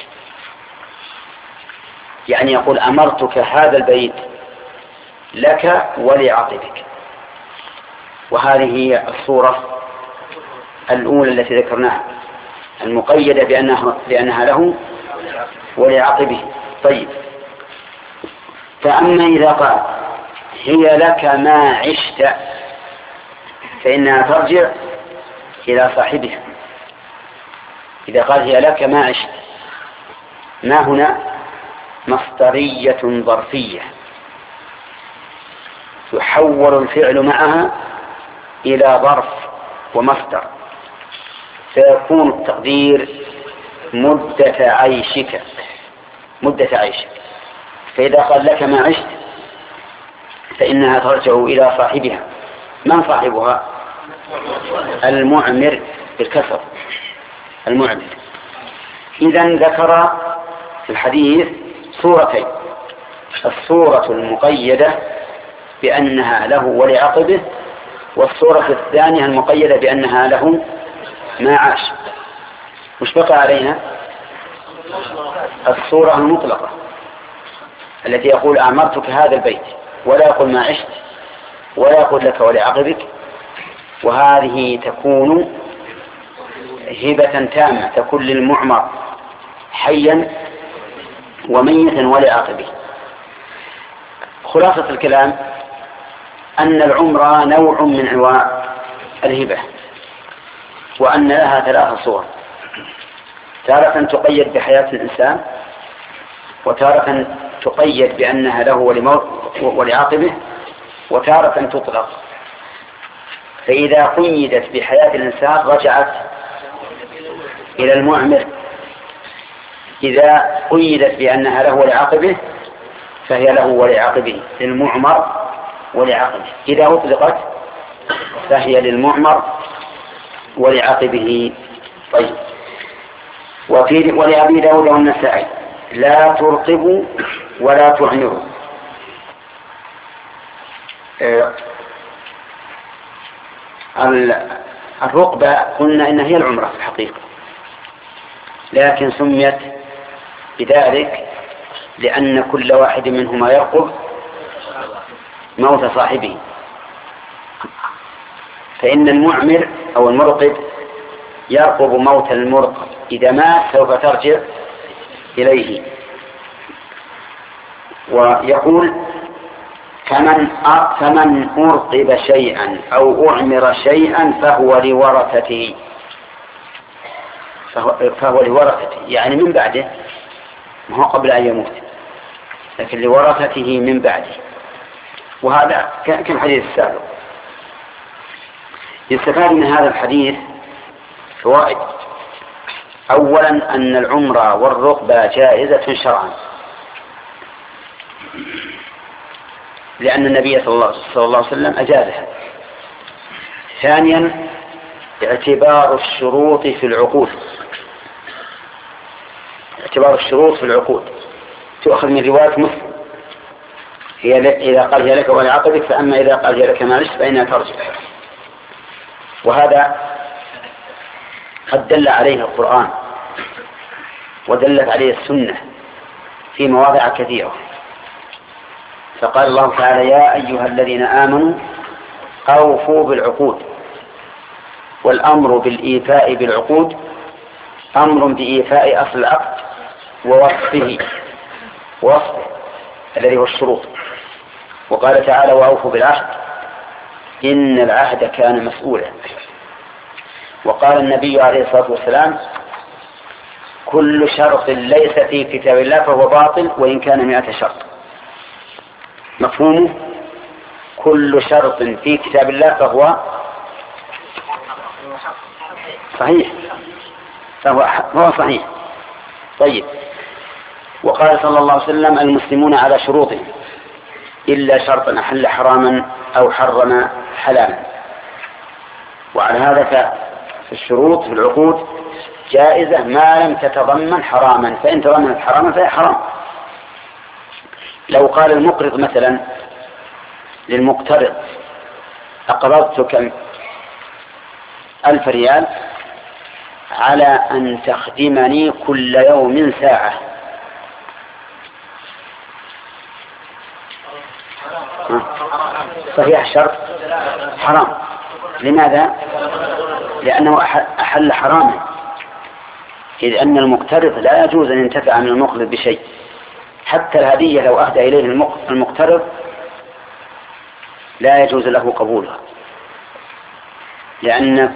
يعني يقول أمرتك هذا البيت لك ولعقبك. وهذه هي الصورة الأولى التي ذكرناها المقيدة بأنها له ولعقبه. طيب، فأما إذا قال هي لك ما عشت فإنها ترجع إلى صاحبها. إذا قال هي لك ما عشت، ما هنا مصدرية ظرفية يحول الفعل معها إلى ظرف ومصدر، فيكون التقدير مدة عيشك. فإذا قال لك ما عشت فإنها ترجع إلى صاحبها. من صاحبها؟ المعمر بالكسر، المعمر. إذن ذكر في الحديث صورتين: الصورة المقيدة بأنها له ولعقبه، والصورة الثانية المقيدة بأنها له ما عاش. مش بقى علينا الصورة المطلقة التي يقول أعمرتك هذا البيت، ولا يقول ما عشت، ولا يقول لك ولعقبك، وهذه تكون هبة تامة تكون للمعمر حيا وميتا ولعقبه. خلاصة الكلام أن العمر نوع من أنواع الهبة، وأن لها 3 صور: تارة تقيد بحياة الإنسان، وتارة تقيد بأنها له ولعقبه، وتارة تطلق. فإذا قيدت بحياة الإنسان رجعت إلى المعمر، إذا قيدت بأنها له ولعقبه فهي له ولعقبه، للمعمر ولعقبه. إذا أطلقت فهي للمعمر ولعقبه. طيب. ولأبي داود والنسائي: لا ترقبوا ولا تعمروا. الرقبة قلنا إن هي العمرة في الحقيقة، لكن سميت بذلك لأن كل واحد منهما يرقب موت صاحبه. فإن المعمر أو المرقب يرقب موت المرقب، إذا مات سوف ترجع إليه. ويقول: فمن أرقب شيئا أو أعمر شيئا فهو لورثته، يعني من بعده، ما هو قبل أن يموت، لكن لورثته من بعده. وهذا كالحديث السابق. يستفاد من هذا الحديث فوائد: أولا أن العمرة والرقبة جائزة شرعا، لأن النبي صلى الله عليه وسلم أجازها. ثانيا اعتبار الشروط في العقود، تؤخذ من رواية مسلم: إذا قال هي لك ولعقبك، فأما إذا قال هي لك ما عشت فإنها ترجع. وهذا قد دل عليه القرآن ودلت عليه السنة في مواضع كثيرة. فقال الله تعالى: يا أيها الذين آمنوا أوفوا بالعقود. والأمر بالإيفاء بالعقود أمر بإيفاء أصل العقد ووصفه الذي هو الشروط. وقال تعالى: وأوفوا بالعهد إن العهد كان مسؤولا. وقال النبي عليه الصلاة والسلام: كل شرط ليس في كتاب الله فهو باطل وإن كان 100 شرط. مفهومه: كل شرط في كتاب الله فهو صحيح، فهو صحيح. طيب. وقال صلى الله عليه وسلم: المسلمون على شروطهم إلا شرطا أحل حراما أو حرم حلالا. وعلى هذا فالشروط في العقود جائزة ما لم تتضمن حراما، فإن تضمنت حراما فهي حرام. لو قال المقرض مثلا للمقترض: أقرضتك 1000 ريال على أن تخدمني كل يوم ساعة، صحيح شرط حرام. لماذا؟ لأنه أحل حراما، إذ أن المقترض لا يجوز أن ينتفع من المقرض بشيء. حتى الهدية لو أهدى إليه المقترض لا يجوز له قبولها، لأن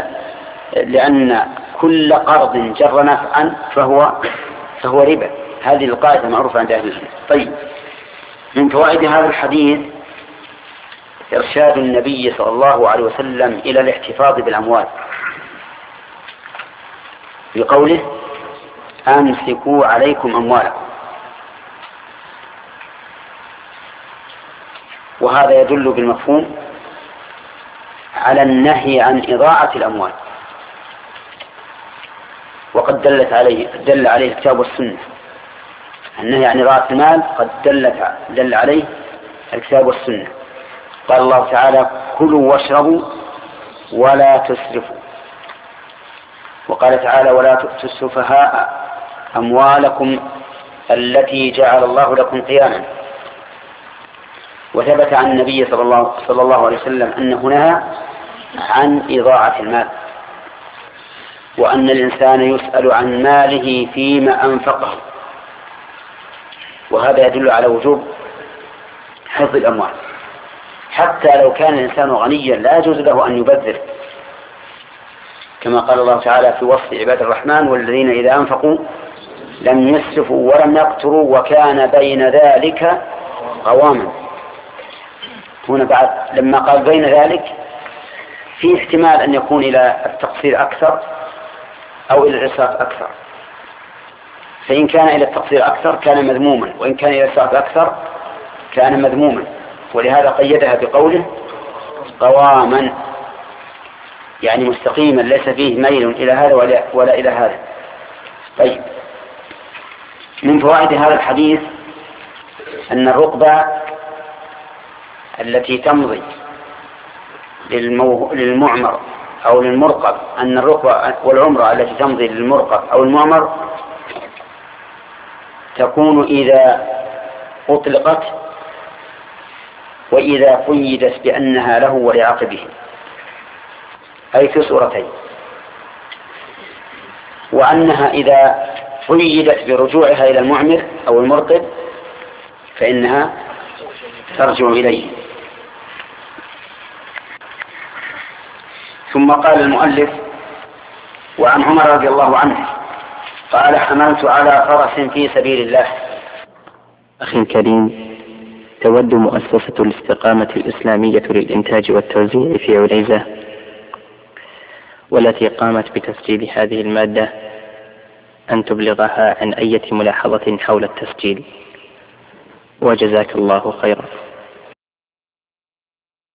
كل قرض جر نفعا فهو ربا. هذه القاعدة معروفة عند أهل العلم. طيب. من فوائد هذا الحديث إرشاد النبي صلى الله عليه وسلم إلى الاحتفاظ بالأموال بقوله: أمسكوا عليكم أموالكم. وهذا يدل بالمفهوم على النهي عن إضاعة الأموال، وقد دل عليه الكتاب والسنة. النهي عن إضاعة المال قد دل عليه الكتاب والسنة. قال الله تعالى: كلوا واشربوا ولا تسرفوا. وقال تعالى ولا تؤتوا السفهاء أموالكم التي جعل الله لكم قياما. وثبت عن النبي صلى الله عليه وسلم أنه نهى عن إضاعة المال، وأن الإنسان يسأل عن ماله فيما أنفقه، وهذا يدل على وجوب حفظ الأموال. حتى لو كان الإنسان غنيا لا يجوز له أن يبذر، كما قال الله تعالى في وصف عباد الرحمن والذين إذا أنفقوا لم يسرفوا ولم يقتروا وكان بين ذلك قواما. هنا بعد لما قال بين ذلك في احتمال أن يكون إلى التقصير أكثر أو إلى الإسراف أكثر، فإن كان إلى التقصير أكثر كان مذموما، وإن كان إلى الإسراف أكثر كان مذموما، ولهذا قيدها بقوله قواما، يعني مستقيما ليس فيه ميل إلى هذا ولا إلى هذا. طيب، من فوائد هذا الحديث أن الرقبة التي تمضي للمعمر أو للمرقب، أن الرقبة والعمرة التي تمضي للمرقب أو المعمر تكون إذا أطلقت وإذا قيدت بأنها له ولعقبه، أي في صورتين، وأنها إذا قيدت برجوعها إلى المعمر أو المرقب فإنها ترجع إليه. ثم قال المؤلف وعن عمر رضي الله عنه قال حملت على فرس في سبيل الله. أخي الكريم، تود مؤسسة الاستقامة الإسلامية للإنتاج والتوزيع في عليزة، والتي قامت بتسجيل هذه المادة، أن تبلغها عن أي ملاحظة حول التسجيل، وجزاك الله خيرا.